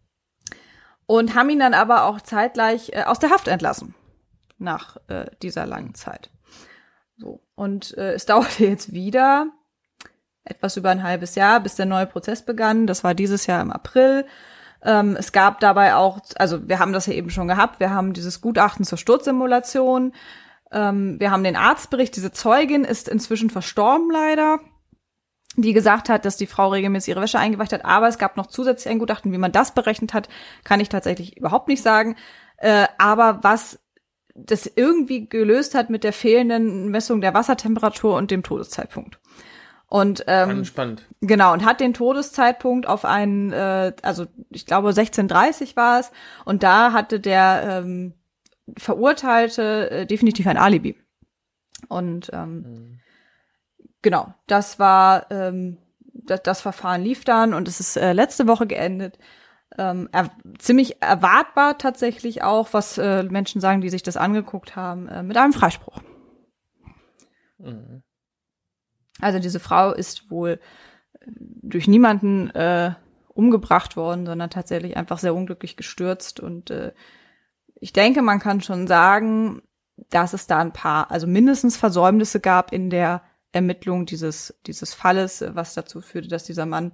Und haben ihn dann aber auch zeitgleich äh, aus der Haft entlassen nach äh, dieser langen Zeit. So. Und äh, es dauerte jetzt wieder etwas über ein halbes Jahr, bis der neue Prozess begann. Das war dieses Jahr im April. Ähm, es gab dabei auch, also wir haben das ja eben schon gehabt, wir haben dieses Gutachten zur Sturzsimulation, ähm, wir haben den Arztbericht, diese Zeugin ist inzwischen verstorben leider, die gesagt hat, dass die Frau regelmäßig ihre Wäsche eingeweicht hat, aber es gab noch zusätzlich ein Gutachten, wie man das berechnet hat, kann ich tatsächlich überhaupt nicht sagen, äh, aber was das irgendwie gelöst hat mit der fehlenden Messung der Wassertemperatur und dem Todeszeitpunkt. Und ähm, spannend. Genau, und hat den Todeszeitpunkt auf einen, äh, also ich glaube sechzehn Uhr dreißig war es, und da hatte der ähm, Verurteilte äh, definitiv ein Alibi. Und ähm, mhm. genau, das war, ähm, das, das Verfahren lief dann und es ist äh, letzte Woche geendet. Ähm, er, ziemlich erwartbar tatsächlich auch, was äh, Menschen sagen, die sich das angeguckt haben, äh, mit einem Freispruch. Mhm. Also diese Frau ist wohl durch niemanden äh, umgebracht worden, sondern tatsächlich einfach sehr unglücklich gestürzt. Und äh, ich denke, man kann schon sagen, dass es da ein paar, also mindestens Versäumnisse gab in der Ermittlung dieses dieses Falles, was dazu führte, dass dieser Mann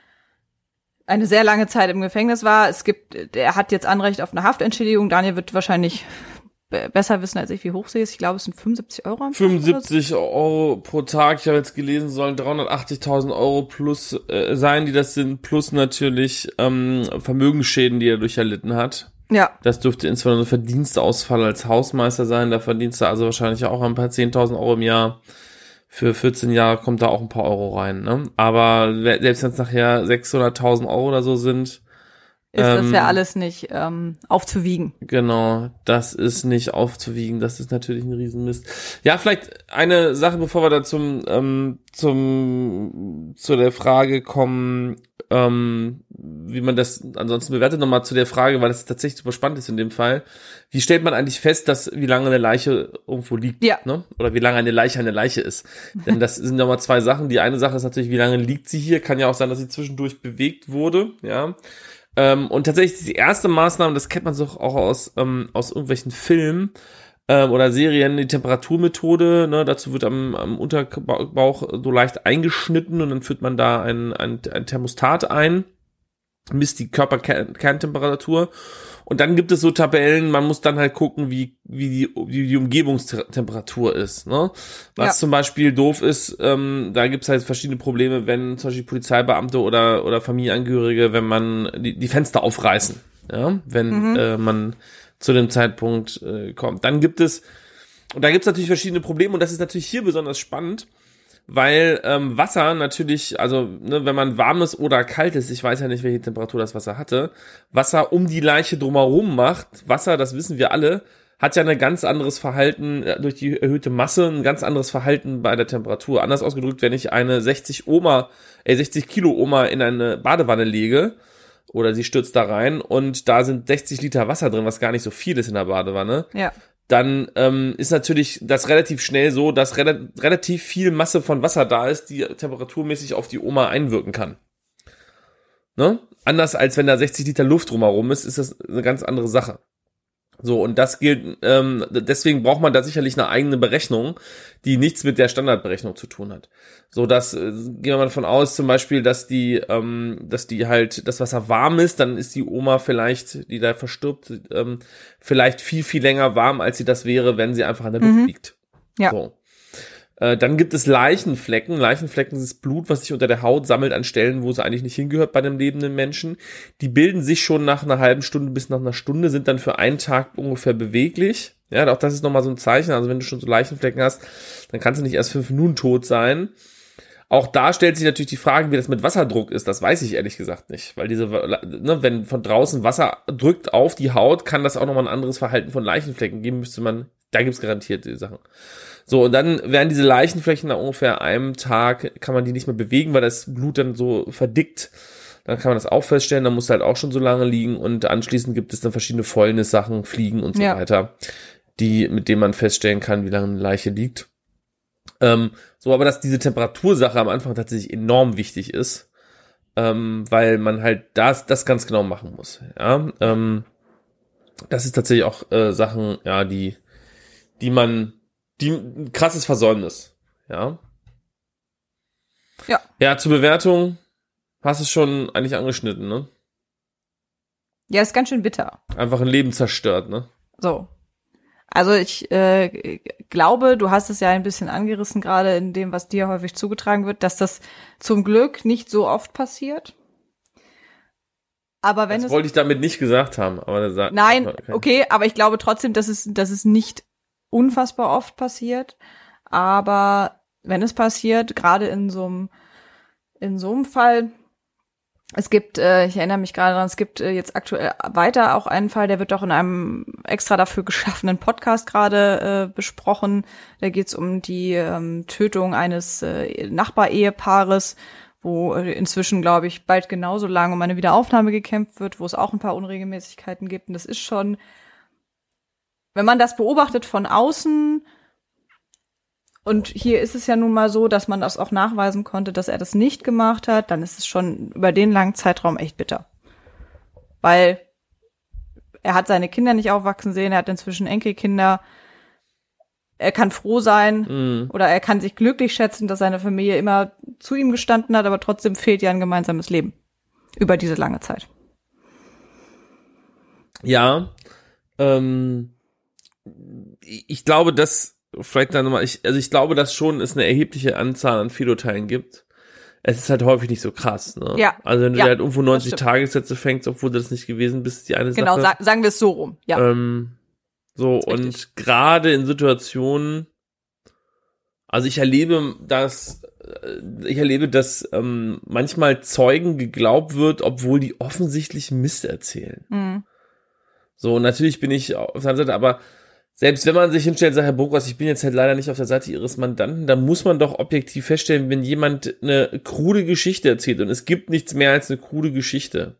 eine sehr lange Zeit im Gefängnis war. Es gibt, er hat jetzt Anrecht auf eine Haftentschädigung. Daniel wird wahrscheinlich besser wissen als ich, wie hoch sie ist. Ich glaube, es sind fünfundsiebzig Euro am Tag. fünfundsiebzig Euro pro Tag. Ich habe jetzt gelesen, sollen dreihundertachtzigtausend Euro plus äh, sein, die das sind, plus natürlich ähm, Vermögensschäden, die er durch erlitten hat. Ja. Das dürfte insbesondere Verdienstausfall als Hausmeister sein. Da verdienst du also wahrscheinlich auch ein paar zehntausend Euro im Jahr. Für vierzehn Jahre kommt da auch ein paar Euro rein, ne? Aber selbst wenn es nachher sechshunderttausend Euro oder so sind, ist ähm, das ja alles nicht ähm, aufzuwiegen. Genau, das ist nicht aufzuwiegen. Das ist natürlich ein Riesenmist. Ja, vielleicht eine Sache, bevor wir da zum, ähm, zum zu der Frage kommen, ähm, wie man das ansonsten bewertet, nochmal zu der Frage, weil das tatsächlich super spannend ist in dem Fall. Wie stellt man eigentlich fest, dass wie lange eine Leiche irgendwo liegt? Ja. Ne? Oder wie lange eine Leiche eine Leiche ist? Denn das sind nochmal zwei Sachen. Die eine Sache ist natürlich, wie lange liegt sie hier? Kann ja auch sein, dass sie zwischendurch bewegt wurde, ja. Ähm, und tatsächlich die erste Maßnahme, das kennt man so auch aus ähm, aus irgendwelchen Filmen ähm, oder Serien, die Temperaturmethode, ne, dazu wird am, am Unterbauch so leicht eingeschnitten und dann führt man da ein, ein, ein Thermostat ein, misst die Körperkerntemperatur und dann gibt es so Tabellen, man muss dann halt gucken, wie wie die, wie die Umgebungstemperatur ist, ne? Was ja. zum Beispiel doof ist, ähm, da gibt es halt verschiedene Probleme, wenn zum Beispiel Polizeibeamte oder oder Familienangehörige, wenn man die, die Fenster aufreißen, ja, wenn mhm. äh, man zu dem Zeitpunkt äh, kommt. Dann gibt es, und da gibt es natürlich verschiedene Probleme und das ist natürlich hier besonders spannend, weil ähm, Wasser natürlich, also ne, wenn man warmes oder kaltes, ich weiß ja nicht, welche Temperatur das Wasser hatte, Wasser um die Leiche drumherum macht, Wasser, das wissen wir alle, hat ja ein ganz anderes Verhalten durch die erhöhte Masse, ein ganz anderes Verhalten bei der Temperatur. Anders ausgedrückt, wenn ich eine sechzig Oma, äh sechzig Kilo Oma in eine Badewanne lege, oder sie stürzt da rein und da sind sechzig Liter Wasser drin, was gar nicht so viel ist in der Badewanne, ja. dann ähm, ist natürlich das relativ schnell so, dass re- relativ viel Masse von Wasser da ist, die temperaturmäßig auf die Oma einwirken kann. Ne? Anders als wenn da sechzig Liter Luft drumherum ist, ist das eine ganz andere Sache. So, und das gilt, ähm, deswegen braucht man da sicherlich eine eigene Berechnung, die nichts mit der Standardberechnung zu tun hat. So, dass, äh, gehen wir mal davon aus, zum Beispiel, dass die, ähm, dass die halt, das Wasser warm ist, dann ist die Oma vielleicht, die da verstirbt, ähm, vielleicht viel, viel länger warm, als sie das wäre, wenn sie einfach an der Luft Mhm. liegt. Ja. So. Äh, dann gibt es Leichenflecken. Leichenflecken ist Blut, was sich unter der Haut sammelt an Stellen, wo es eigentlich nicht hingehört bei einem lebenden Menschen. Die bilden sich schon nach einer halben Stunde bis nach einer Stunde, sind dann für einen Tag ungefähr beweglich. Ja, auch das ist nochmal so ein Zeichen. Also wenn du schon so Leichenflecken hast, dann kannst du nicht erst fünf Minuten tot sein. Auch da stellt sich natürlich die Frage, wie das mit Wasserdruck ist. Das weiß ich ehrlich gesagt nicht. Weil diese, ne, wenn von draußen Wasser drückt auf die Haut, kann das auch nochmal ein anderes Verhalten von Leichenflecken geben. Müsste man, da gibt's garantiert die Sachen. So, und dann werden diese Leichenflächen nach ungefähr einem Tag, kann man die nicht mehr bewegen, weil das Blut dann so verdickt. Dann kann man das auch feststellen, dann muss halt auch schon so lange liegen. Und anschließend gibt es dann verschiedene Fäulnissachen, Fliegen und so Ja. weiter, die, mit denen man feststellen kann, wie lange eine Leiche liegt. Ähm, so, aber dass diese Temperatursache am Anfang tatsächlich enorm wichtig ist, ähm, weil man halt das, das ganz genau machen muss. Ja, ähm, das ist tatsächlich auch äh, Sachen, ja, die, die man Die ein krasses Versäumnis, ja. Ja. Ja, zur Bewertung hast du es schon eigentlich angeschnitten, ne? Ja, ist ganz schön bitter. Einfach ein Leben zerstört, ne? So. Also ich äh, glaube, du hast es ja ein bisschen angerissen, gerade in dem, was dir häufig zugetragen wird, dass das zum Glück nicht so oft passiert. Aber wenn das es wollte ich damit nicht gesagt haben, aber das sagt Nein, okay. okay, aber ich glaube trotzdem, dass es, dass es nicht unfassbar oft passiert. Aber wenn es passiert, gerade in so einem, in so einem Fall, es gibt, äh, ich erinnere mich gerade daran, es gibt äh, jetzt aktuell weiter auch einen Fall, der wird doch in einem extra dafür geschaffenen Podcast gerade äh, besprochen. Da geht es um die ähm, Tötung eines äh, Nachbareheepaares, wo äh, inzwischen, glaube ich, bald genauso lange um eine Wiederaufnahme gekämpft wird, wo es auch ein paar Unregelmäßigkeiten gibt. Und das ist schon, wenn man das beobachtet von außen, und hier ist es ja nun mal so, dass man das auch nachweisen konnte, dass er das nicht gemacht hat, dann ist es schon über den langen Zeitraum echt bitter. Weil er hat seine Kinder nicht aufwachsen sehen, er hat inzwischen Enkelkinder. Er kann froh sein Mhm. oder er kann sich glücklich schätzen, dass seine Familie immer zu ihm gestanden hat, aber trotzdem fehlt ja ein gemeinsames Leben über diese lange Zeit. Ja, ähm, ich glaube, dass vielleicht dann nochmal, ich, also ich glaube, dass schon es eine erhebliche Anzahl an Filoteilen gibt. Es ist halt häufig nicht so krass, ne? Ja. Also wenn du Ja, halt irgendwo neunzig stimmt. Tagessätze fängst, obwohl du das nicht gewesen bist, ist die eine Genau, Sache. sa- sagen wir es so rum. Ja, Ähm, so, ist und richtig. gerade in Situationen, also ich erlebe, dass äh, ich erlebe, dass ähm, manchmal Zeugen geglaubt wird, obwohl die offensichtlich Mist erzählen. Mhm. So, und natürlich bin ich auf der Seite, aber selbst wenn man sich hinstellt und sagt, Herr Burgwas, ich bin jetzt halt leider nicht auf der Seite Ihres Mandanten, dann muss man doch objektiv feststellen, wenn jemand eine krude Geschichte erzählt, und es gibt nichts mehr als eine krude Geschichte,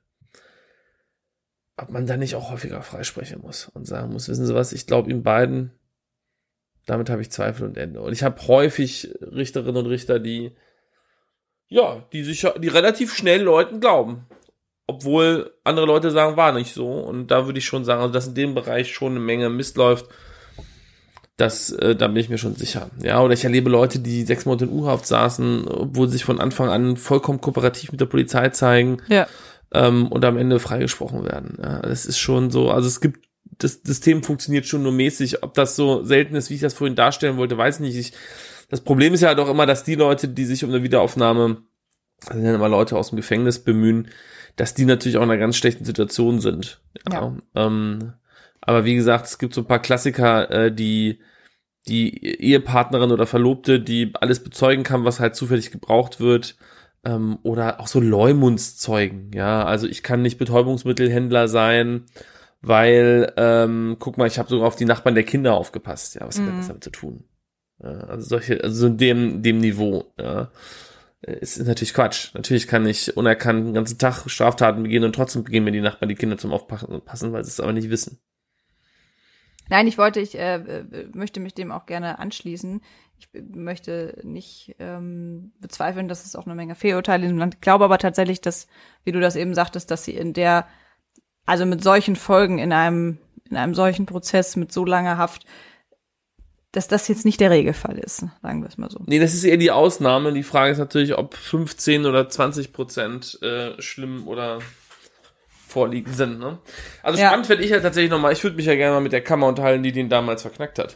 ob man dann nicht auch häufiger freisprechen muss und sagen muss, wissen Sie was, ich glaube Ihnen beiden, damit habe ich Zweifel und Ende. Und ich habe häufig Richterinnen und Richter, die, ja, die sich, die relativ schnell Leuten glauben. Obwohl andere Leute sagen, war nicht so. Und da würde ich schon sagen, also dass in dem Bereich schon eine Menge Mist läuft, das, äh, da bin ich mir schon sicher. Ja, oder ich erlebe Leute, die sechs Monate in U-Haft saßen, obwohl sie sich von Anfang an vollkommen kooperativ mit der Polizei zeigen, Ja. ähm, und am Ende freigesprochen werden. Ja, das ist schon so, also es gibt, das System funktioniert schon nur mäßig. Ob das so selten ist, wie ich das vorhin darstellen wollte, weiß ich nicht. Ich, das Problem ist ja halt auch immer, dass die Leute, die sich um eine Wiederaufnahme, das sind ja immer Leute aus dem Gefängnis bemühen, dass die natürlich auch in einer ganz schlechten Situation sind. Ja. Ja. Ähm, aber wie gesagt, es gibt so ein paar Klassiker, äh, die die Ehepartnerin oder Verlobte, die alles bezeugen kann, was halt zufällig gebraucht wird, ähm, oder auch so Leumundszeugen. Ja, also ich kann nicht Betäubungsmittelhändler sein, weil, ähm, guck mal, ich habe sogar auf die Nachbarn der Kinder aufgepasst. Ja, was hat denn das damit zu tun? Ja, also solche, also so in dem dem Niveau. Ja. Es ist natürlich Quatsch. Natürlich kann ich unerkannt den ganzen Tag Straftaten begehen und trotzdem gehen mir die Nachbarn die Kinder zum Aufpassen, weil sie es aber nicht wissen. Nein, ich wollte, ich äh, möchte mich dem auch gerne anschließen. Ich möchte nicht ähm, bezweifeln, dass es auch eine Menge Fehlurteile in dem Land. Ich glaube aber tatsächlich, dass, wie du das eben sagtest, dass sie in der, also mit solchen Folgen in einem in einem solchen Prozess mit so langer Haft, dass das jetzt nicht der Regelfall ist, sagen wir es mal so. Nee, das ist eher die Ausnahme. Die Frage ist natürlich, ob fünfzehn oder zwanzig Prozent äh, schlimm oder vorliegend sind. Ne? Also Ja. spannend finde ich halt tatsächlich nochmal, ich würde mich ja gerne mal mit der Kammer unterhalten, die den damals verknackt hat.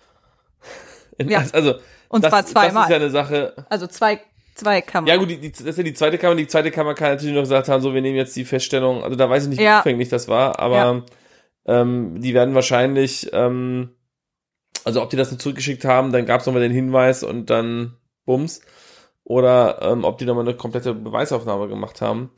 In, Ja. Also, Und das, zwar zweimal. Das ist ja eine Sache. Also zwei, zwei Kammern. Ja gut, die, die, das ist ja die zweite Kammer. Die zweite Kammer kann natürlich noch gesagt haben, so, wir nehmen jetzt die Feststellung, also da weiß ich nicht, wie Ja. umfänglich das war, aber ähm, die werden wahrscheinlich, ähm, also ob die das nur zurückgeschickt haben, dann gab es nochmal den Hinweis und dann Bums. Oder ähm, ob die nochmal eine komplette Beweisaufnahme gemacht haben.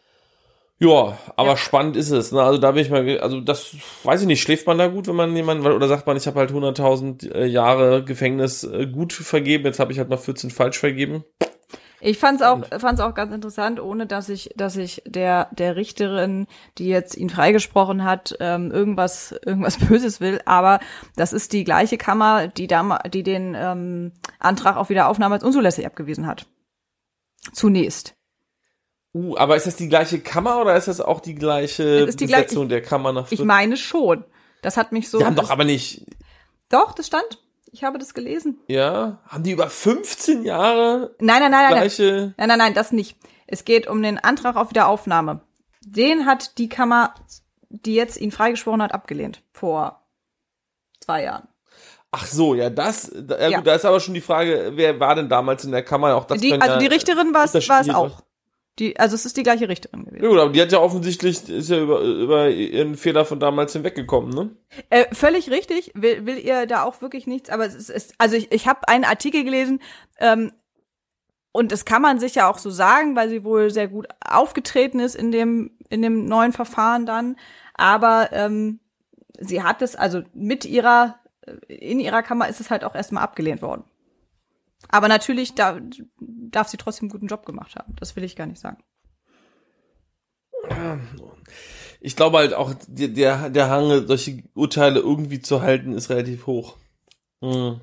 Ja, aber Ja. spannend ist es. Ne? Also da bin ich mal, ge- also das weiß ich nicht, schläft man da gut, wenn man jemanden, oder sagt man, ich habe halt hunderttausend äh, Jahre Gefängnis äh, gut vergeben, jetzt habe ich halt noch vierzehn falsch vergeben. Ich fand's auch, fand's auch ganz interessant, ohne dass ich, dass ich der, der Richterin, die jetzt ihn freigesprochen hat, ähm, irgendwas, irgendwas Böses will. Aber das ist die gleiche Kammer, die dam- die den ähm, Antrag auf Wiederaufnahme als unzulässig abgewiesen hat. Zunächst. Uh, aber ist das die gleiche Kammer oder ist das auch die gleiche Es ist die gleich- Besetzung der Kammer nach Ich Fritz? meine schon. Das hat mich so. Die haben doch aber nicht, Doch, das stand. Ich habe das gelesen. ja, haben die über fünfzehn Jahre Nein, nein, nein, nein. gleiche, Nein, nein, nein, das nicht. Es geht um den Antrag auf Wiederaufnahme. Den hat die Kammer, die jetzt ihn freigesprochen hat, abgelehnt. Vor zwei Jahren. ach so, ja, das, da, ja, Ja. gut, da ist aber schon die Frage, wer war denn damals in der Kammer? Auch das Die, können also ja die Richterin war es war es unterschiedliche- auch. Die, also es ist die gleiche Richterin gewesen. Ja gut, aber die hat ja offensichtlich, ist ja über, über ihren Fehler von damals hinweggekommen, ne? Äh, völlig richtig, will, will ihr da auch wirklich nichts, aber es ist, es, also ich, ich habe einen Artikel gelesen, ähm, und das kann man sich ja auch so sagen, weil sie wohl sehr gut aufgetreten ist in dem, in dem neuen Verfahren dann, aber ähm, sie hat es, also mit ihrer, in ihrer Kammer ist es halt auch erstmal abgelehnt worden. Aber natürlich da, darf sie trotzdem einen guten Job gemacht haben, das will ich gar nicht sagen. Ich glaube halt auch, der, der, der Hang, solche Urteile irgendwie zu halten, ist relativ hoch. Hm.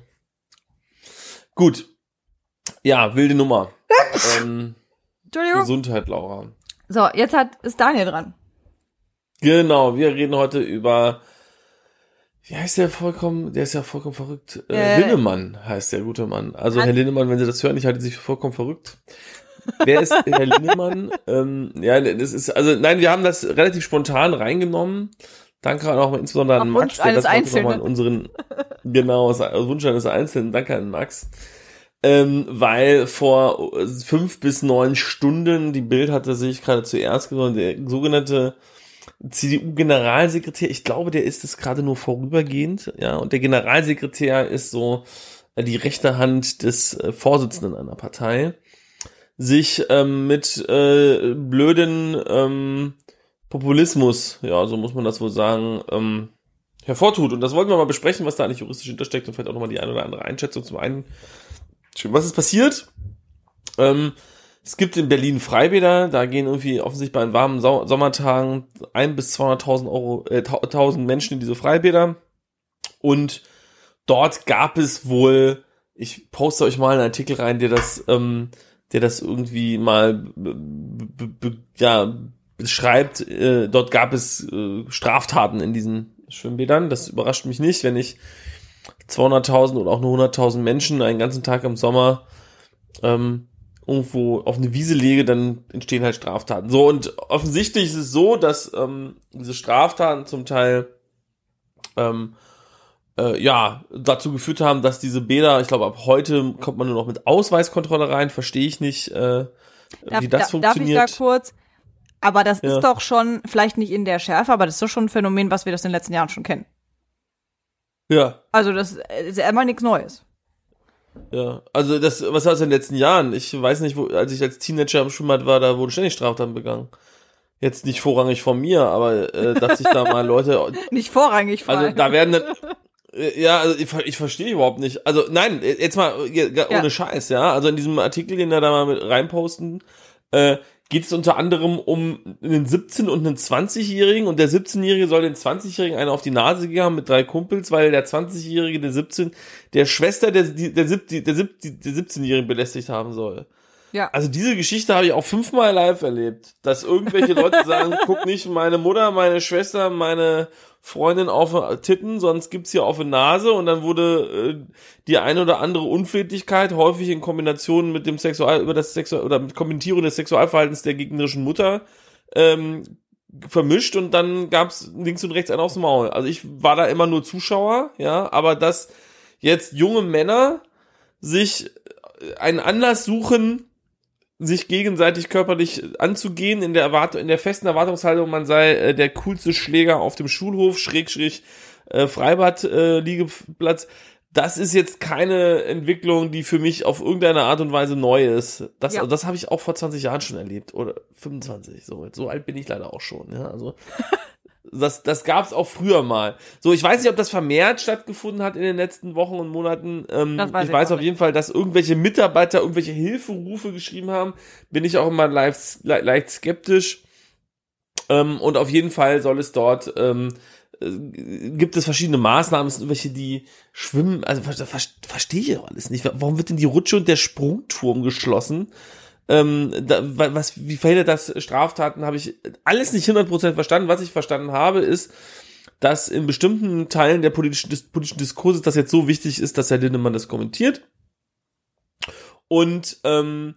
Gut. Ja, wilde Nummer. ähm, Entschuldigung. Gesundheit, Laura. So, jetzt hat, ist Daniel dran. Genau, wir reden heute über, wie heißt der vollkommen, der ist ja vollkommen verrückt. Äh, Äh. Linnemann heißt der gute Mann. Also An- Herr Linnemann, wenn Sie das hören, ich halte Sie für vollkommen verrückt. Wer ist Herr Linnemann? ähm, ja, das ist, also nein, wir haben das relativ spontan reingenommen. Danke auch mal insbesondere an Auf Max, Wunsch eines das heute noch mal in Einzelnen. unseren, genau, aus Wunsch eines Einzelnen, danke an Max. Ähm, weil vor fünf bis neun Stunden, die Bild hatte sich gerade zuerst gewonnen, der sogenannte C D U-Generalsekretär, ich glaube, der ist es gerade nur vorübergehend, ja, und der Generalsekretär ist so äh, die rechte Hand des äh, Vorsitzenden einer Partei, sich ähm, mit äh, blöden ähm, Populismus, ja, so muss man das wohl sagen, ähm, hervortut. Und das wollten wir mal besprechen, was da eigentlich juristisch hintersteckt und vielleicht auch nochmal die eine oder andere Einschätzung zum einen. Was ist passiert? Ähm, es gibt in Berlin Freibäder, da gehen irgendwie offensichtlich bei warmen Sau- Sommertagen ein bis zweihunderttausend Euro, äh, tausend Menschen in diese Freibäder. Und dort gab es wohl, ich poste euch mal einen Artikel rein, der das, ähm, der das irgendwie mal, b- b- b- ja, beschreibt. Äh, dort gab es äh, Straftaten in diesen Schwimmbädern. Das überrascht mich nicht, wenn ich zweihunderttausend oder auch nur hunderttausend Menschen einen ganzen Tag im Sommer ähm, irgendwo auf eine Wiese lege, dann entstehen halt Straftaten. So, und offensichtlich ist es so, dass ähm, diese Straftaten zum Teil ähm, äh, ja, dazu geführt haben, dass diese Bäder, ich glaube, ab heute kommt man nur noch mit Ausweiskontrolle rein, verstehe ich nicht, äh, Darf, wie das da, funktioniert. Darf ich da kurz? Aber das Ja. ist doch schon, vielleicht nicht in der Schärfe, aber das ist doch schon ein Phänomen, was wir das in den letzten Jahren schon kennen. Ja, Also das ist ja immer nichts Neues. ja. Also das, was war das in den letzten Jahren? Ich weiß nicht, wo, als ich als Teenager im Schwimmbad war, da wurden ständig Straftaten begangen. Jetzt nicht vorrangig von mir, aber äh, dass sich da mal Leute, Nicht vorrangig vor also allem. da werden dann, äh, ja, also ich, ver- ich verstehe überhaupt nicht. Also nein, jetzt mal äh, ohne Ja. Scheiß, ja. Also in diesem Artikel, den wir da mal mit reinposten, äh, geht es unter anderem um einen siebzehn- und einen zwanzigjährigen und der siebzehnjährige soll den zwanzigjährigen einen auf die Nase gegeben haben mit drei Kumpels, weil der zwanzigjährige, der siebzehn, der Schwester der, der, sieb, der, sieb, der siebzehnjährigen belästigt haben soll. Ja. Also diese Geschichte habe ich auch fünfmal live erlebt, dass irgendwelche Leute sagen, guck nicht meine Mutter, meine Schwester, meine Freundin auf Titten, sonst gibt's hier auf die Nase, und dann wurde äh, die eine oder andere Unflätigkeit häufig in Kombination mit dem Sexual über das Sexual oder mit Kommentierung des Sexualverhaltens der gegnerischen Mutter ähm, vermischt, und dann gab's links und rechts einen aufs Maul. Also ich war da immer nur Zuschauer, ja, aber dass jetzt junge Männer sich einen Anlass suchen, sich gegenseitig körperlich anzugehen, in der Erwartung, in der festen Erwartungshaltung, man sei äh, der coolste Schläger auf dem Schulhof, Schrägstrich äh, Freibad äh, Liegeplatz. Das ist jetzt keine Entwicklung, die für mich auf irgendeine Art und Weise neu ist. Das, Ja. also das habe ich auch vor zwanzig Jahren schon erlebt oder fünfundzwanzig. So, so alt bin ich leider auch schon. Ja, also das, das gab's auch früher mal. So, ich weiß nicht, ob das vermehrt stattgefunden hat in den letzten Wochen und Monaten. Ähm, Das weiß ich ich weiß auch auf jeden Fall, dass irgendwelche Mitarbeiter irgendwelche Hilferufe geschrieben haben. Bin ich auch immer leicht, le- leicht skeptisch. Ähm, und auf jeden Fall soll es dort, ähm, äh, gibt es verschiedene Maßnahmen, es sind welche, die schwimmen, also ver ver verstehe ich auch alles nicht. Warum wird denn die Rutsche und der Sprungturm geschlossen? Ähm, da, was, wie verhindert das Straftaten, habe ich alles nicht hundert Prozent verstanden. Was ich verstanden habe, ist, dass in bestimmten Teilen der politischen, des politischen Diskurses das jetzt so wichtig ist, dass Herr Lindemann das kommentiert. Und ähm,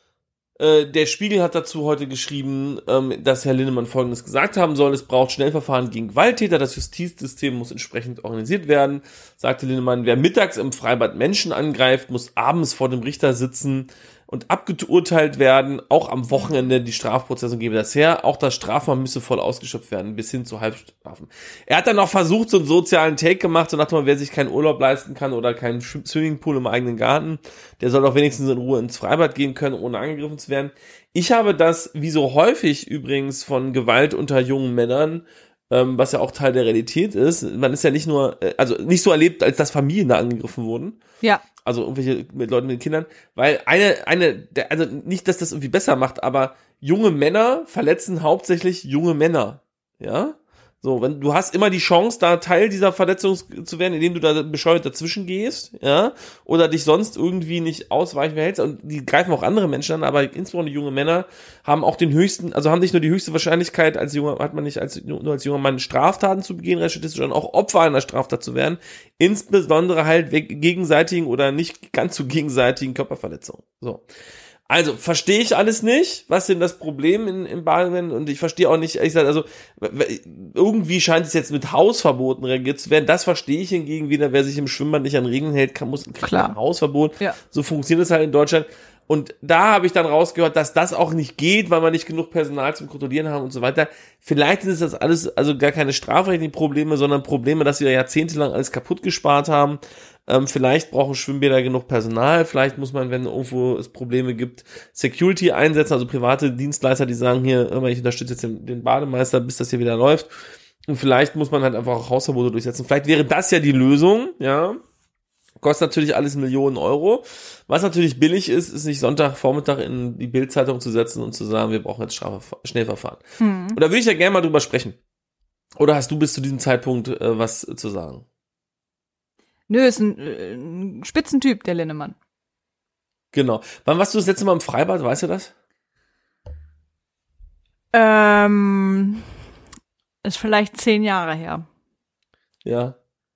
äh, der Spiegel hat dazu heute geschrieben, ähm, dass Herr Lindemann Folgendes gesagt haben soll: Es braucht Schnellverfahren gegen Gewalttäter, das Justizsystem muss entsprechend organisiert werden, sagte Lindemann. Wer mittags im Freibad Menschen angreift, muss abends vor dem Richter sitzen und abgeurteilt werden. Auch am Wochenende die Strafprozesse gebe das her. Auch das Strafmaß müsse voll ausgeschöpft werden, bis hin zu Halbstrafen. Er hat dann noch versucht, so einen sozialen Take gemacht, so nach dem Motto, wer sich keinen Urlaub leisten kann oder keinen Swimmingpool im eigenen Garten, der soll doch wenigstens in Ruhe ins Freibad gehen können, ohne angegriffen zu werden. Ich habe das, wie so häufig übrigens, von Gewalt unter jungen Männern, ähm, was ja auch Teil der Realität ist. Man ist ja nicht nur, äh, also nicht so erlebt, als dass Familien da angegriffen wurden. Ja. Also irgendwelche mit Leuten mit Kindern, weil eine, eine, der, also nicht, dass das irgendwie besser macht, aber junge Männer verletzen hauptsächlich junge Männer, ja? So, wenn du hast immer die Chance, da Teil dieser Verletzung zu werden, indem du da bescheuert dazwischen gehst, ja, oder dich sonst irgendwie nicht ausweichen verhältst, und die greifen auch andere Menschen an, aber insbesondere junge Männer haben auch den höchsten, also haben nicht nur die höchste Wahrscheinlichkeit, als junger, hat man nicht als, nur als junger Mann Straftaten zu begehen, statistisch, sondern auch Opfer einer Straftat zu werden, insbesondere halt gegenseitigen oder nicht ganz so gegenseitigen Körperverletzungen. So. Also, verstehe ich alles nicht, was denn das Problem in, in Baden, und ich verstehe auch nicht, ich sage, also, irgendwie scheint es jetzt mit Hausverboten reagiert zu werden, das verstehe ich hingegen wieder, wer sich im Schwimmbad nicht an Regeln hält, kann, muss, kriegt ein Hausverbot, Ja. So funktioniert es halt in Deutschland, und da habe ich dann rausgehört, dass das auch nicht geht, weil wir nicht genug Personal zum Kontrollieren haben und so weiter. Vielleicht ist das alles, also gar keine strafrechtlichen Probleme, sondern Probleme, dass wir jahrzehntelang alles kaputt gespart haben. Ähm, vielleicht brauchen Schwimmbäder genug Personal, vielleicht muss man, wenn irgendwo es Probleme gibt, Security einsetzen, also private Dienstleister, die sagen hier, ich unterstütze jetzt den, den Bademeister, bis das hier wieder läuft. Und vielleicht muss man halt einfach auch Hausverbote durchsetzen. Vielleicht wäre das ja die Lösung, ja. Kostet natürlich alles Millionen Euro. Was natürlich billig ist, ist nicht Sonntagvormittag in die Bild-Zeitung zu setzen und zu sagen, wir brauchen jetzt Strafverfahren, Schnellverfahren. Hm. Und da würde ich ja gerne mal drüber sprechen. Oder hast du bis zu diesem Zeitpunkt äh, was zu sagen? Nö, ist ein, äh, ein Spitzentyp, der Lindemann. Genau. Wann warst du das letzte Mal im Freibad, weißt du das? Ähm, ist vielleicht zehn Jahre her. Ja.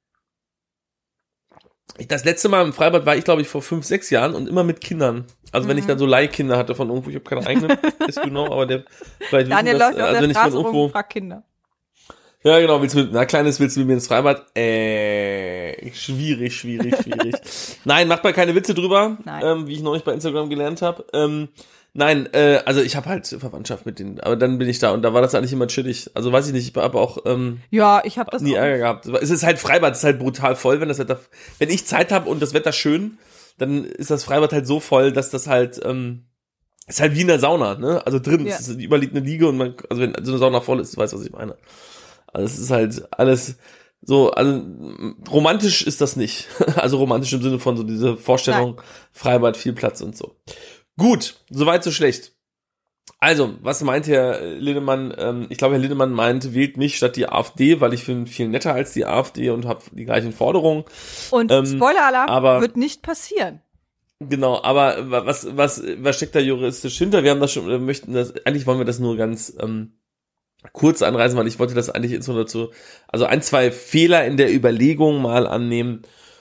Das letzte Mal im Freibad war ich, glaube ich, vor fünf, sechs Jahren und immer mit Kindern. Also mhm. wenn ich dann so Leihkinder hatte von irgendwo, ich habe keine eigenen, ist genau, aber der vielleicht Daniel das, läuft auf also der wenn ich Straße von irgendwo, rum, fragt Kinder. Ja, genau, willst du mit, na, kleines, willst du mit mir ins Freibad? Äh, schwierig, schwierig, schwierig. Nein, macht mal keine Witze drüber, Nein. Ähm, wie ich neulich bei Instagram gelernt habe. Ähm, nein, äh, also ich habe halt Verwandtschaft mit denen, aber dann bin ich da und da war das eigentlich immer chillig. Also weiß ich nicht, ich habe auch ähm, Ja, ich habe das nie auch. Ärger gehabt. Es ist halt Freibad, es ist halt brutal voll, wenn das Wetter, wenn ich Zeit habe und das Wetter schön, dann ist das Freibad halt so voll, dass das halt, ähm, ist halt wie in der Sauna, ne? Also drin, Ja. es ist überall liegt eine Liege und man, also wenn so eine Sauna voll ist, du weißt, was ich meine. Also es ist halt alles so, also romantisch ist das nicht. Also romantisch im Sinne von so diese Vorstellung, Nein. Freibad, viel Platz und so. Gut, soweit so schlecht. Also, was meint Herr Lindemann? Ähm, ich glaube, Herr Lindemann meint, wählt mich statt die AfD, weil ich bin viel netter als die AfD und habe die gleichen Forderungen. Und ähm, Spoiler-Alarm aber wird nicht passieren. Genau, aber was, was, was steckt da juristisch hinter? Wir haben das schon, wir möchten das, eigentlich wollen wir das nur ganz ähm, kurz anreißen, weil ich wollte das eigentlich so dazu, also ein, zwei Fehler in der Überlegung mal annehmen,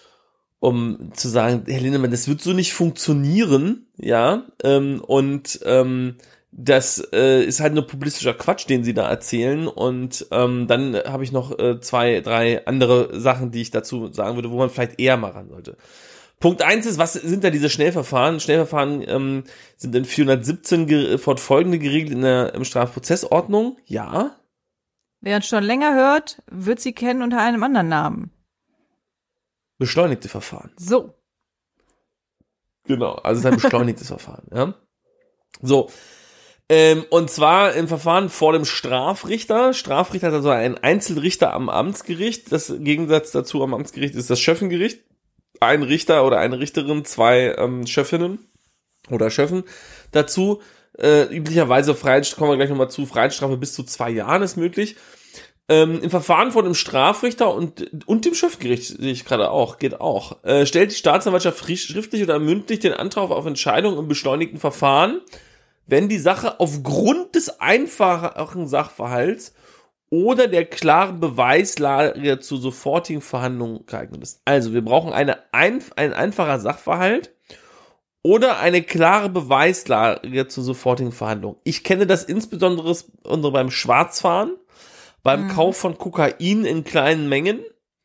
um zu sagen, Herr Lindemann, das wird so nicht funktionieren, ja, ähm, und ähm, das äh, ist halt nur publizistischer Quatsch, den Sie da erzählen, und ähm, dann habe ich noch äh, zwei, drei andere Sachen, die ich dazu sagen würde, wo man vielleicht eher mal ran sollte. Punkt eins ist, was sind da diese Schnellverfahren? Schnellverfahren ähm, sind in vierhundertsiebzehn ge- fortfolgende geregelt in der im Strafprozessordnung. Ja. Wer uns schon länger hört, wird sie kennen unter einem anderen Namen. Beschleunigte Verfahren. So. Genau, also es ist ein beschleunigtes Verfahren. Ja. So. Ähm, und zwar im Verfahren vor dem Strafrichter. Strafrichter hat also einen Einzelrichter am Amtsgericht. Das Gegensatz dazu am Amtsgericht ist das Schöffengericht. Ein Richter oder eine Richterin, zwei ähm, Schöffinnen oder Schöffen dazu. Äh, üblicherweise, Freiheits- kommen wir gleich nochmal zu, Freiheitsstrafe bis zu zwei Jahren ist möglich. Ähm, im Verfahren vor dem Strafrichter und, und dem Schöffengericht, sehe ich gerade auch, geht auch, äh, stellt die Staatsanwaltschaft schriftlich oder mündlich den Antrag auf Entscheidung im beschleunigten Verfahren, wenn die Sache aufgrund des einfachen Sachverhalts oder der klaren Beweislage zu sofortigen Verhandlungen geeignet ist. Also wir brauchen eine ein, ein einfacher Sachverhalt oder eine klare Beweislage zu sofortigen Verhandlungen. Ich kenne das insbesondere beim Schwarzfahren, beim mhm. Kauf von Kokain in kleinen Mengen,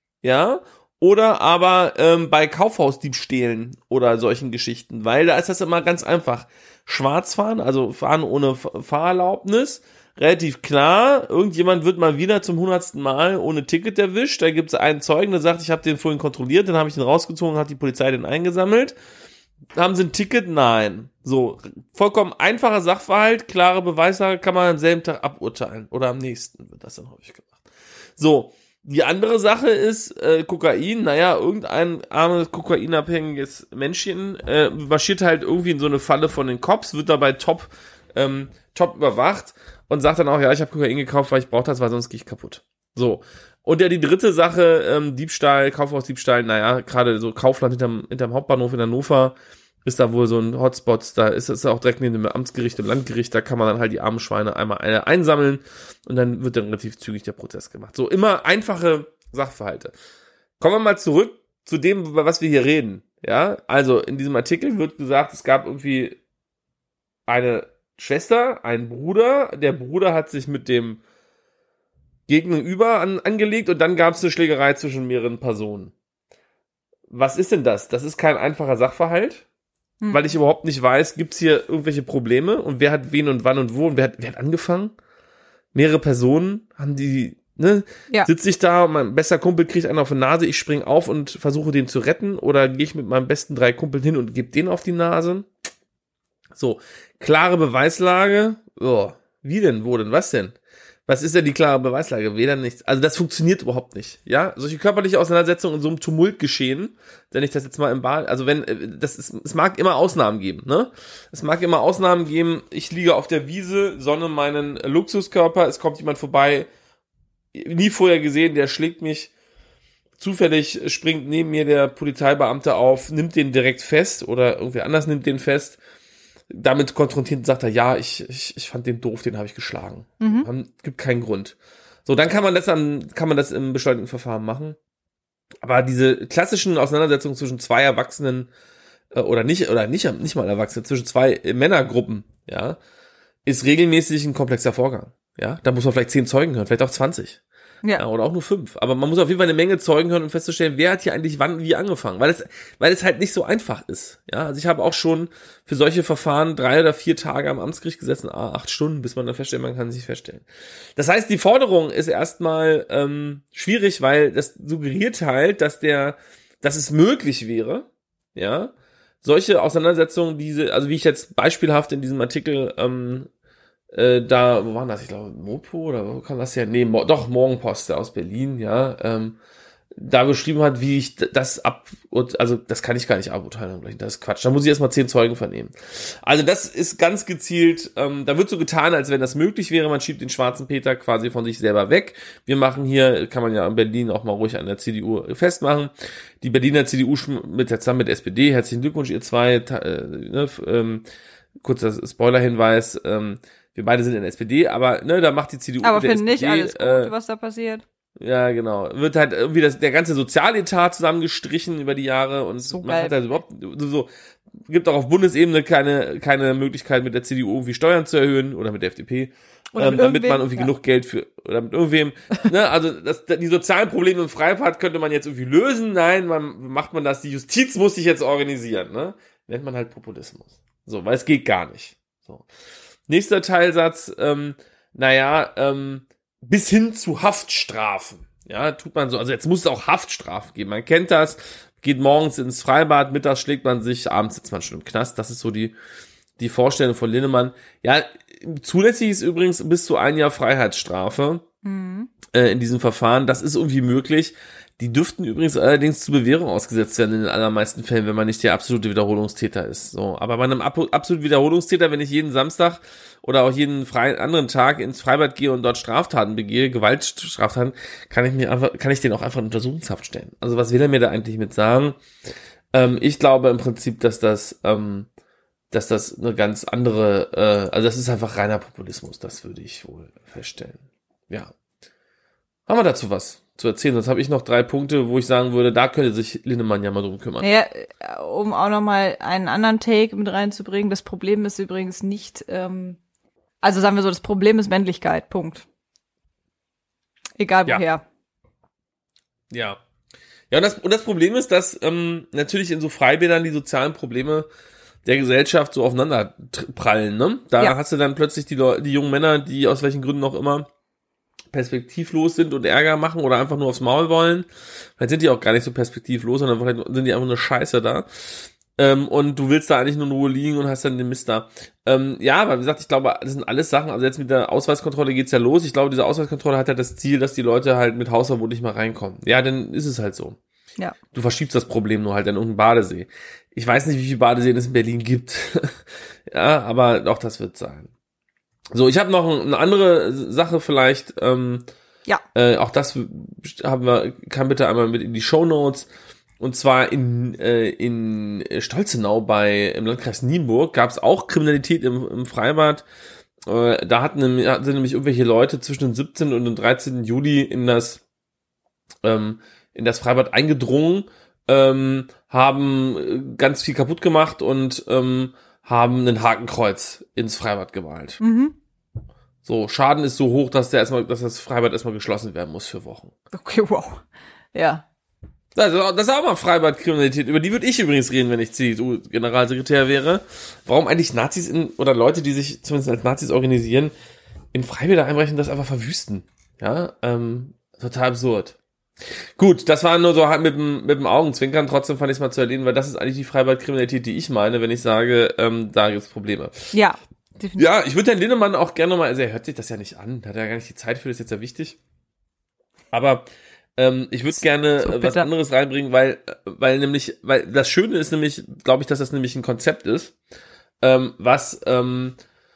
ja, oder aber ähm, bei Kaufhausdiebstählen oder solchen Geschichten, weil da ist das immer ganz einfach. Schwarzfahren, also fahren ohne Fahrerlaubnis, relativ klar, irgendjemand wird mal wieder zum hundertsten Mal ohne Ticket erwischt, da gibt es einen Zeugen, der sagt, ich habe den vorhin kontrolliert, dann habe ich den rausgezogen, hat die Polizei den eingesammelt. Haben sie ein Ticket? Nein. So, vollkommen einfacher Sachverhalt, klare Beweislage, kann man am selben Tag aburteilen oder am nächsten wird das dann häufig gemacht. So, die andere Sache ist, äh, Kokain, naja, irgendein armes, kokainabhängiges Menschchen äh, marschiert halt irgendwie in so eine Falle von den Cops, wird dabei top, ähm, top überwacht und sagt dann auch, ja, ich habe Kokain gekauft, weil ich brauche das, weil sonst gehe ich kaputt. So. Und ja, die dritte Sache, ähm, Diebstahl, Kaufhausdiebstahl, naja, gerade so Kaufland hinterm, hinterm Hauptbahnhof in Hannover ist da wohl so ein Hotspot, da ist es auch direkt neben dem Amtsgericht und Landgericht, da kann man dann halt die armen Schweine einmal eine einsammeln und dann wird dann relativ zügig der Prozess gemacht. So, immer einfache Sachverhalte. Kommen wir mal zurück zu dem, über was wir hier reden. Ja, also in diesem Artikel wird gesagt, es gab irgendwie eine Schwester, einen Bruder, der Bruder hat sich mit dem Gegenüber an, angelegt und dann gab es eine Schlägerei zwischen mehreren Personen. Was ist denn das? Das ist kein einfacher Sachverhalt, hm. weil ich überhaupt nicht weiß, gibt es hier irgendwelche Probleme und wer hat wen und wann und wo und wer hat, wer hat angefangen? Mehrere Personen haben die, ne? Ja. Sitze ich da und mein bester Kumpel kriegt einen auf die Nase, ich spring auf und versuche den zu retten oder gehe ich mit meinen besten drei Kumpeln hin und gebe den auf die Nase? So, klare Beweislage, oh, wie denn, wo denn, was denn? Was ist denn die klare Beweislage? Weder nichts. Also das funktioniert überhaupt nicht. Ja, solche körperliche Auseinandersetzungen in so einem Tumult geschehen, wenn ich das jetzt mal im Bad, also wenn, das ist, es mag immer Ausnahmen geben, ne? Es mag immer Ausnahmen geben, ich liege auf der Wiese, sonne meinen Luxuskörper, es kommt jemand vorbei, nie vorher gesehen, der schlägt mich, zufällig springt neben mir der Polizeibeamte auf, nimmt den direkt fest oder irgendwer anders nimmt den fest. Damit konfrontiert sagt er, ja, ich, ich, ich fand den doof, den habe ich geschlagen. Mhm. Gibt keinen Grund. So, dann kann man das dann, kann man das im beschleunigten Verfahren machen. Aber diese klassischen Auseinandersetzungen zwischen zwei Erwachsenen äh, oder nicht, oder nicht, nicht mal Erwachsene, zwischen zwei Männergruppen, ja, ist regelmäßig ein komplexer Vorgang. Ja, da muss man vielleicht zehn Zeugen hören, vielleicht auch zwanzig. Ja. Ja, oder auch nur fünf. Aber man muss auf jeden Fall eine Menge Zeugen hören, um festzustellen, wer hat hier eigentlich wann wie angefangen. Weil es, weil es halt nicht so einfach ist. Ja, also ich habe auch schon für solche Verfahren drei oder vier Tage am Amtsgericht gesessen, ah, acht Stunden, bis man dann feststellt, man kann sich feststellen. Das heißt, die Forderung ist erstmal ähm, schwierig, weil das suggeriert halt, dass der, dass es möglich wäre, ja, solche Auseinandersetzungen, diese, also wie ich jetzt beispielhaft in diesem Artikel ähm, Äh, da, wo war das? Ich glaube, Mopo oder wo kam das her? Nee, Mo- doch, Morgenpost aus Berlin, ja. Ähm, da beschrieben hat, wie ich das ab, also das kann ich gar nicht aburteilen, das ist Quatsch, da muss ich erstmal zehn Zeugen vernehmen. Also das ist ganz gezielt, ähm, da wird so getan, als wenn das möglich wäre, man schiebt den schwarzen Peter quasi von sich selber weg. Wir machen hier, kann man ja in Berlin auch mal ruhig an der C D U festmachen, die Berliner C D U mit, zusammen mit S P D, herzlichen Glückwunsch ihr zwei, äh, ne, ähm, kurzer Spoiler-Hinweis, ähm, wir beide sind in der S P D, aber ne, da macht die C D U aber mit der finde S P D, nicht alles gut, äh, was da passiert. Ja, genau. Wird halt irgendwie das, der ganze Sozialetat zusammengestrichen über die Jahre und so man geil. hat halt überhaupt so, gibt auch auf Bundesebene keine, keine Möglichkeit mit der C D U irgendwie Steuern zu erhöhen oder mit der F D P, ähm, mit damit man irgendwie ja. genug Geld für, oder mit irgendwem, ne, also das, die sozialen Probleme im Freibad könnte man jetzt irgendwie lösen. Nein, man, macht man das, die Justiz muss sich jetzt organisieren, ne? Nennt man halt Populismus. So, weil es geht gar nicht. So. Nächster Teilsatz, ähm, naja, ähm, bis hin zu Haftstrafen. Ja, tut man so. Also jetzt muss es auch Haftstrafen geben. Man kennt das. Geht morgens ins Freibad, mittags schlägt man sich, abends sitzt man schon im Knast. Das ist so die, die Vorstellung von Linnemann. Ja, zulässig ist übrigens bis zu ein Jahr Freiheitsstrafe mhm. äh, in diesem Verfahren. Das ist irgendwie möglich. Die dürften übrigens allerdings zu Bewährung ausgesetzt werden in den allermeisten Fällen, wenn man nicht der absolute Wiederholungstäter ist. So, aber bei einem absoluten Wiederholungstäter, wenn ich jeden Samstag oder auch jeden freien anderen Tag ins Freibad gehe und dort Straftaten begehe, Gewaltstraftaten, kann ich mir einfach, kann ich den auch einfach in Untersuchungshaft stellen. Also was will er mir da eigentlich mit sagen? Ähm, ich glaube im Prinzip, dass das, ähm, dass das eine ganz andere, äh, also das ist einfach reiner Populismus. Das würde ich wohl feststellen. Ja. Haben wir dazu was zu erzählen? Sonst habe ich noch drei Punkte, wo ich sagen würde, da könnte sich Linnemann ja mal drum kümmern. Naja, um auch nochmal einen anderen Take mit reinzubringen, das Problem ist übrigens nicht, ähm, also sagen wir so, das Problem ist Männlichkeit, Punkt. Egal woher. Ja. Ja, ja und, das, und das Problem ist, dass ähm, natürlich in so Freibädern die sozialen Probleme der Gesellschaft so aufeinander prallen. Ne? Da ja. hast du dann plötzlich die, Leute, die jungen Männer, die aus welchen Gründen auch immer perspektivlos sind und Ärger machen oder einfach nur aufs Maul wollen. Vielleicht sind die auch gar nicht so perspektivlos, sondern vielleicht sind die einfach nur Scheiße da. Ähm, und du willst da eigentlich nur in Ruhe liegen und hast dann den Mist da. Ähm, ja, aber wie gesagt, ich glaube, das sind alles Sachen, also jetzt mit der Ausweiskontrolle geht's ja los. Ich glaube, diese Ausweiskontrolle hat ja das Ziel, dass die Leute halt mit Hausverbot nicht mal reinkommen. Ja, dann ist es halt so. Ja. Du verschiebst das Problem nur halt an irgendeinen Badesee. Ich weiß nicht, wie viele Badeseen es in Berlin gibt. Ja, aber auch das wird sein. So, ich habe noch eine andere Sache vielleicht. Ähm, ja. Äh, auch das haben wir, kann bitte einmal mit in die Shownotes. Und zwar in äh, in Stolzenau bei im Landkreis Nienburg gab es auch Kriminalität im, im Freibad. Äh, da hatten, hatten sind nämlich irgendwelche Leute zwischen dem siebzehnten und dem dreizehnten Juli in das ähm, in das Freibad eingedrungen, ähm, haben ganz viel kaputt gemacht und ähm, haben ein Hakenkreuz ins Freibad gemalt. Mhm. So, Schaden ist so hoch, dass der erstmal, dass das Freibad erstmal geschlossen werden muss für Wochen. Okay, wow. Ja. Das ist auch, das ist auch mal Freibadkriminalität. Über die würde ich übrigens reden, wenn ich C D U-Generalsekretär wäre. Warum eigentlich Nazis in, oder Leute, die sich zumindest als Nazis organisieren, in Freibäder einbrechen, das einfach verwüsten. Ja, ähm, total absurd. Gut, das war nur so halt mit dem, mit dem Augenzwinkern. Trotzdem fand ich es mal zu erledigen, weil das ist eigentlich die Freibadkriminalität, die ich meine, wenn ich sage, ähm, da gibt's Probleme. Ja, definitiv. Ja, ich würde Herrn Linnemann auch gerne mal, also er hört sich das ja nicht an, hat ja gar nicht die Zeit für, das ist jetzt ja wichtig. Aber ähm, ich würde gerne so, was anderes reinbringen, weil, weil nämlich, weil das Schöne ist nämlich, glaube ich, dass das nämlich ein Konzept ist, ähm, was, ähm,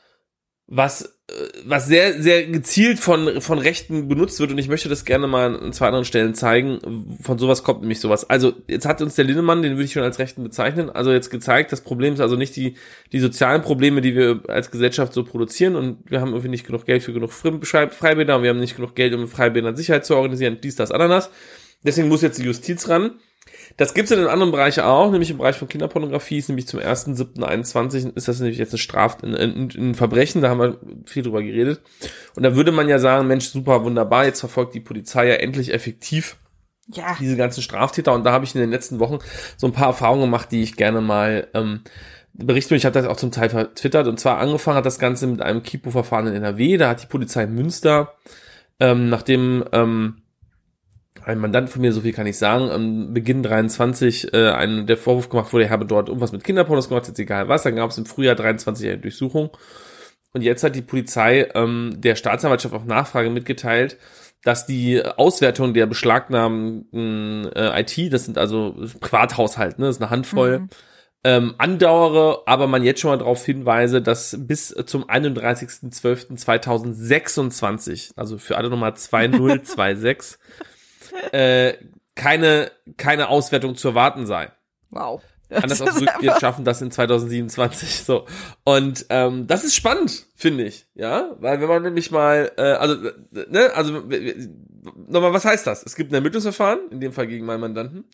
was, was sehr, sehr gezielt von, von Rechten benutzt wird, und ich möchte das gerne mal an zwei anderen Stellen zeigen. Von sowas kommt nämlich sowas. Also, jetzt hat uns der Linnemann, den würde ich schon als Rechten bezeichnen, also jetzt gezeigt, das Problem ist also nicht die, die sozialen Probleme, die wir als Gesellschaft so produzieren, und wir haben irgendwie nicht genug Geld für genug Freibäder, und wir haben nicht genug Geld, um Freibädern Sicherheit zu organisieren, dies, das, Ananas. Deswegen muss jetzt die Justiz ran. Das gibt's in den anderen Bereichen auch, nämlich im Bereich von Kinderpornografie, ist nämlich zum ersten siebten einundzwanzig ist das nämlich jetzt eine Straf, ein, ein, ein Verbrechen, da haben wir viel drüber geredet. Und da würde man ja sagen, Mensch, super, wunderbar, jetzt verfolgt die Polizei ja endlich effektiv ja. diese ganzen Straftäter, und da habe ich in den letzten Wochen so ein paar Erfahrungen gemacht, die ich gerne mal ähm, berichte. Ich habe das auch zum Teil vertwittert, und zwar angefangen hat das Ganze mit einem Kripo-Verfahren in N R W, da hat die Polizei in Münster, ähm, nachdem ähm, ein Mandant von mir, so viel kann ich sagen, am Beginn dreiundzwanzig äh, ein, der Vorwurf gemacht wurde, er habe dort irgendwas mit Kinderpornos gemacht, jetzt egal was, dann gab es im Frühjahr dreiundzwanzig eine Durchsuchung, und jetzt hat die Polizei ähm, der Staatsanwaltschaft auf Nachfrage mitgeteilt, dass die Auswertung der beschlagnahmten äh, I T, das sind also Privathaushalt, ne, das ist eine Handvoll, mhm. ähm, andauere, aber man jetzt schon mal darauf hinweise, dass bis zum einunddreißigsten zwölften zweitausendsechsundzwanzig, also für alle nochmal zwei null zwei sechs, äh, keine, keine Auswertung zu erwarten sei. Wow. Anders ausgedrückt, wir schaffen das in zweitausendsiebenundzwanzig. So. Und ähm, das ist spannend, finde ich, ja, weil wenn man nämlich mal, äh, also, ne, also nochmal, was heißt das? Es gibt ein Ermittlungsverfahren, in dem Fall gegen meinen Mandanten.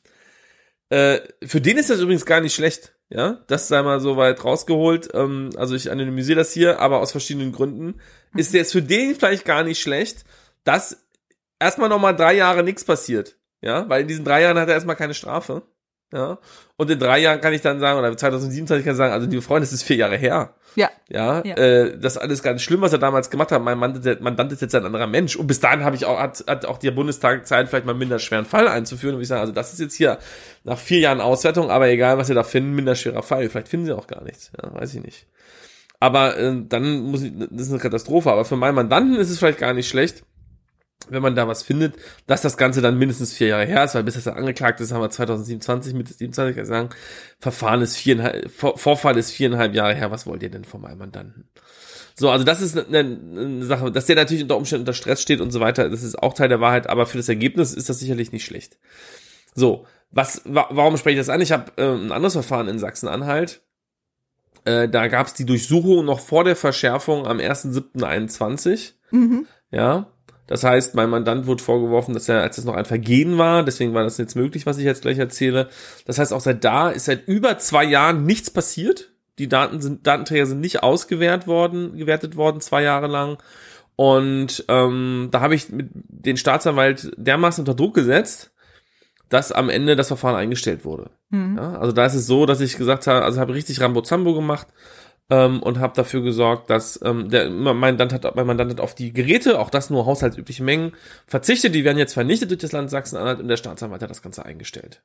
Äh, für den ist das übrigens gar nicht schlecht, ja, das sei mal so weit rausgeholt. Ähm, also ich anonymisiere das hier, aber aus verschiedenen Gründen ist jetzt für den vielleicht gar nicht schlecht, dass erstmal nochmal drei Jahre nichts passiert, ja, weil in diesen drei Jahren hat er erstmal keine Strafe. Ja, und in drei Jahren kann ich dann sagen, oder zweitausendsiebenundzwanzig kann ich sagen, also liebe Freunde, das ist vier Jahre her. Ja. Ja, ja. Äh, das ist alles ganz schlimm, was er damals gemacht hat. Mein Mandant, Mandant ist jetzt ein anderer Mensch. Und bis dahin habe ich auch, hat, hat auch der Bundestag Zeit, vielleicht mal einen minderschweren Fall einzuführen. Und ich sage, also das ist jetzt hier nach vier Jahren Auswertung, aber egal, was ihr da finden, minderschwerer Fall. Vielleicht finden sie auch gar nichts. Ja, weiß ich nicht. Aber äh, dann muss ich, das ist eine Katastrophe. Aber für meinen Mandanten ist es vielleicht gar nicht schlecht, wenn man da was findet, dass das Ganze dann mindestens vier Jahre her ist, weil bis das dann angeklagt ist, haben wir zweitausendsiebenundzwanzig, Mitte siebenundzwanzig, kann ich sagen, Verfahren ist viereinhalb, Vor- Vorfall ist viereinhalb Jahre her, was wollt ihr denn von meinem Mandanten? So, also das ist eine, eine Sache, dass der natürlich unter Umständen unter Stress steht und so weiter, das ist auch Teil der Wahrheit, aber für das Ergebnis ist das sicherlich nicht schlecht. So, was, wa- warum spreche ich das an? Ich habe äh, ein anderes Verfahren in Sachsen-Anhalt, äh, da gab es die Durchsuchung noch vor der Verschärfung am ersten siebten einundzwanzig, Mhm. ja, das heißt, mein Mandant wurde vorgeworfen, dass er, als es noch ein Vergehen war, deswegen war das jetzt möglich, was ich jetzt gleich erzähle. Das heißt, auch seit da ist seit über zwei Jahren nichts passiert. Die Daten sind, Datenträger sind nicht ausgewertet worden, gewertet worden, zwei Jahre lang. Und ähm, da habe ich mit den Staatsanwalt dermaßen unter Druck gesetzt, dass am Ende das Verfahren eingestellt wurde. Mhm. Ja, also da ist es so, dass ich gesagt habe, also habe richtig Rambo-Zambo gemacht. Ähm, und habe dafür gesorgt, dass ähm, der mein Mandant hat, mein Mandant hat auf die Geräte, auch das nur haushaltsübliche Mengen, verzichtet. Die werden jetzt vernichtet durch das Land Sachsen-Anhalt und der Staatsanwalt hat das Ganze eingestellt.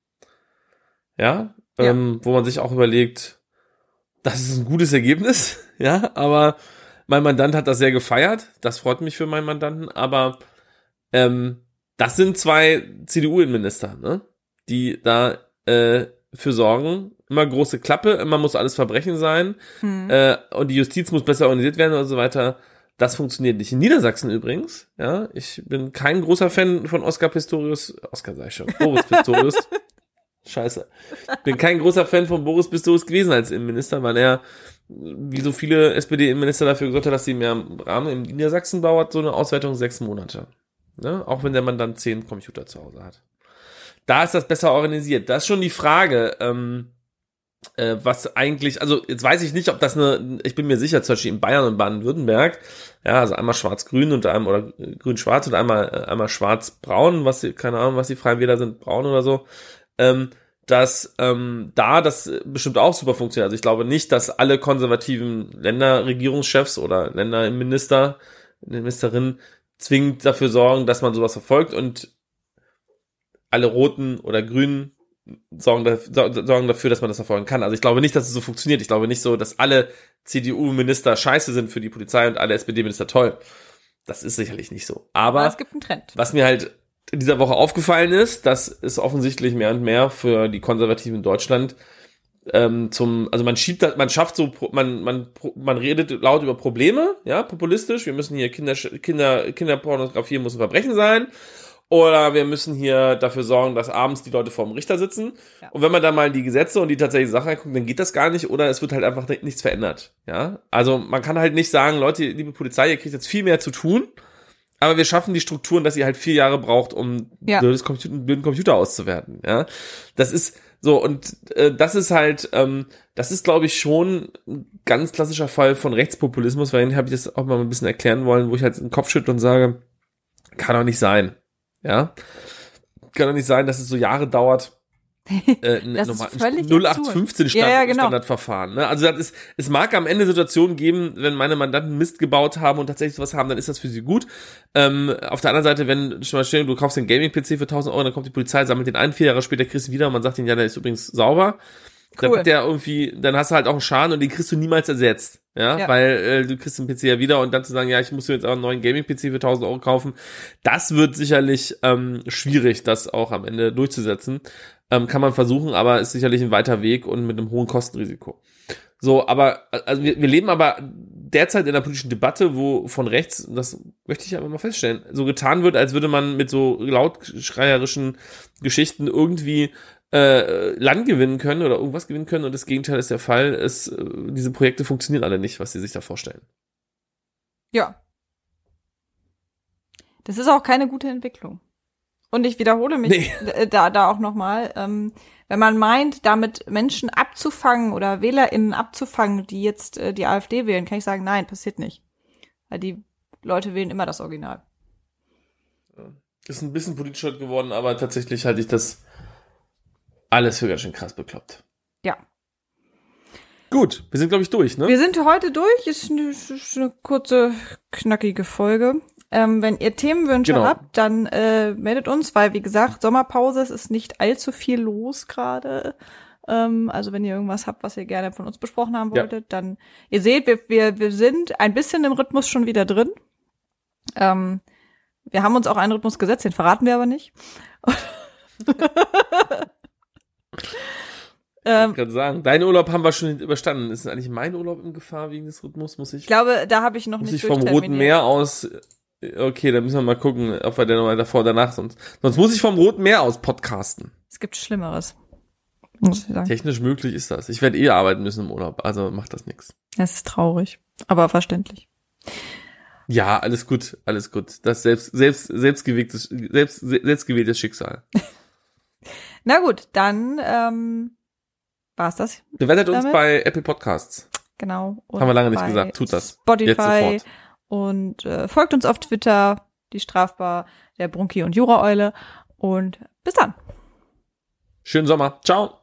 Ja, ja. Ähm, wo man sich auch überlegt, das ist ein gutes Ergebnis, ja, aber mein Mandant hat das sehr gefeiert. Das freut mich für meinen Mandanten, aber ähm, das sind zwei C D U-Innenminister, ne, die da äh, für sorgen, immer große Klappe, immer muss alles Verbrechen sein, mhm. äh, und die Justiz muss besser organisiert werden und so weiter. Das funktioniert nicht. In Niedersachsen übrigens, ja, ich bin kein großer Fan von Oskar Pistorius, Oskar sag ich schon, Boris Pistorius, scheiße, bin kein großer Fan von Boris Pistorius gewesen als Innenminister, weil er, wie so viele S P D-Innenminister, dafür gesorgt hat, dass sie mehr im Rahmen in Niedersachsen dauert, so eine Auswertung sechs Monate, ne? Auch wenn der Mann dann zehn Computer zu Hause hat. Da ist das besser organisiert. Das ist schon die Frage, ähm, äh, was eigentlich, also jetzt weiß ich nicht, ob das eine, ich bin mir sicher, zum Beispiel in Bayern und Baden-Württemberg, ja, also einmal schwarz-grün und einmal, oder grün-schwarz und einmal, äh, einmal schwarz-braun, was die, keine Ahnung, was die Freien Wähler sind, braun oder so, ähm, dass ähm, da das bestimmt auch super funktioniert. Also ich glaube nicht, dass alle konservativen Länderregierungschefs oder Länderminister, Ministerinnen zwingend dafür sorgen, dass man sowas verfolgt und alle Roten oder Grünen sorgen, da, sorgen dafür, dass man das verfolgen kann. Also ich glaube nicht, dass es so funktioniert. Ich glaube nicht so, dass alle C D U-Minister scheiße sind für die Polizei und alle S P D-Minister toll. Das ist sicherlich nicht so. Aber, Aber es gibt einen Trend. Was mir halt in dieser Woche aufgefallen ist, dass es offensichtlich mehr und mehr für die Konservativen in Deutschland ähm, zum, also man schiebt, man schafft so, man man man redet laut über Probleme, ja, populistisch. Wir müssen hier Kinder Kinder Kinderpornografie muss ein Verbrechen sein. Oder wir müssen hier dafür sorgen, dass abends die Leute vor dem Richter sitzen. Ja. Und wenn man da mal die Gesetze und die tatsächliche Sache anguckt, dann geht das gar nicht. Oder es wird halt einfach nichts verändert. Ja, also man kann halt nicht sagen, Leute, liebe Polizei, ihr kriegt jetzt viel mehr zu tun. Aber wir schaffen die Strukturen, dass ihr halt vier Jahre braucht, um ja. blödes Computer, blöden Computer auszuwerten. Ja, das ist so. Und äh, das ist halt, ähm, das ist, glaube ich, schon ein ganz klassischer Fall von Rechtspopulismus. Weil den habe ich das auch mal ein bisschen erklären wollen, wo ich halt den Kopf schüttle und sage, kann doch nicht sein. Ja, kann doch nicht sein, dass es so Jahre dauert, äh, das nochmal ist völlig null acht fünfzehn Stand, ja, ja, genau. Standardverfahren. Ne? Also das ist, es mag am Ende Situationen geben, wenn meine Mandanten Mist gebaut haben und tatsächlich sowas haben, dann ist das für sie gut. Ähm, auf der anderen Seite, wenn schon mal stehen, du kaufst den Gaming-P C für tausend Euro, dann kommt die Polizei, sammelt den ein, vier Jahre später kriegst du ihn wieder und man sagt ihnen, ja, der ist übrigens sauber. Dann Cool. wird der irgendwie, dann hast du halt auch einen Schaden und den kriegst du niemals ersetzt. Ja, Ja. weil äh, du kriegst den P C ja wieder und dann zu sagen, ja, ich muss jetzt auch einen neuen Gaming-P C für tausend Euro kaufen, das wird sicherlich ähm, schwierig, das auch am Ende durchzusetzen. Ähm, kann man versuchen, aber ist sicherlich ein weiter Weg und mit einem hohen Kostenrisiko. So, aber also wir, wir leben aber derzeit in einer politischen Debatte, wo von rechts, das möchte ich aber mal feststellen, so getan wird, als würde man mit so lautschreierischen Geschichten irgendwie äh, Land gewinnen können oder irgendwas gewinnen können und das Gegenteil ist der Fall. Es, äh, diese Projekte funktionieren alle nicht, was sie sich da vorstellen. Ja. Das ist auch keine gute Entwicklung. Und ich wiederhole mich Nee. äh, da, da auch nochmal, ähm, wenn man meint, damit Menschen abzufangen oder WählerInnen abzufangen, die jetzt äh, die AfD wählen, kann ich sagen, nein, passiert nicht. Weil die Leute wählen immer das Original. Ist ein bisschen politisch geworden, aber tatsächlich halte ich das alles für ganz schön krass bekloppt. Ja. Gut, wir sind, glaube ich, durch, ne? Wir sind heute durch. Ist eine, ist eine kurze, knackige Folge. Ähm, wenn ihr Themenwünsche Genau. habt, dann äh, meldet uns, weil, wie gesagt, Sommerpause, es ist nicht allzu viel los gerade. Ähm, also wenn ihr irgendwas habt, was ihr gerne von uns besprochen haben Ja. wolltet, dann, ihr seht, wir, wir, wir sind ein bisschen im Rhythmus schon wieder drin. Ähm, wir haben uns auch einen Rhythmus gesetzt, den verraten wir aber nicht. ähm, Ich kann sagen, deinen Urlaub haben wir schon überstanden. Ist eigentlich mein Urlaub in Gefahr wegen des Rhythmus? Muss ich, ich glaube, da habe ich noch muss nicht ich vom Roten Meer aus, okay, dann müssen wir mal gucken, ob wir denn nochmal davor oder danach, sonst, sonst muss ich vom Roten Meer aus podcasten. Es gibt Schlimmeres, muss ich sagen. Technisch möglich ist das. Ich werde eh arbeiten müssen im Urlaub, also macht das nichts. Es ist traurig, aber verständlich. Ja, alles gut, alles gut. Das selbst, selbst, selbstgewähltes, selbst, selbstgewähltes Schicksal. Na gut, dann ähm, war's das. Bewertet uns Damit? bei Apple Podcasts. Genau. Und Haben wir lange nicht bei gesagt. Tut das. Spotify Jetzt sofort. und äh, folgt uns auf Twitter, die Strafbar, der Brunki und Jura-Eule. Und bis dann. Schönen Sommer. Ciao.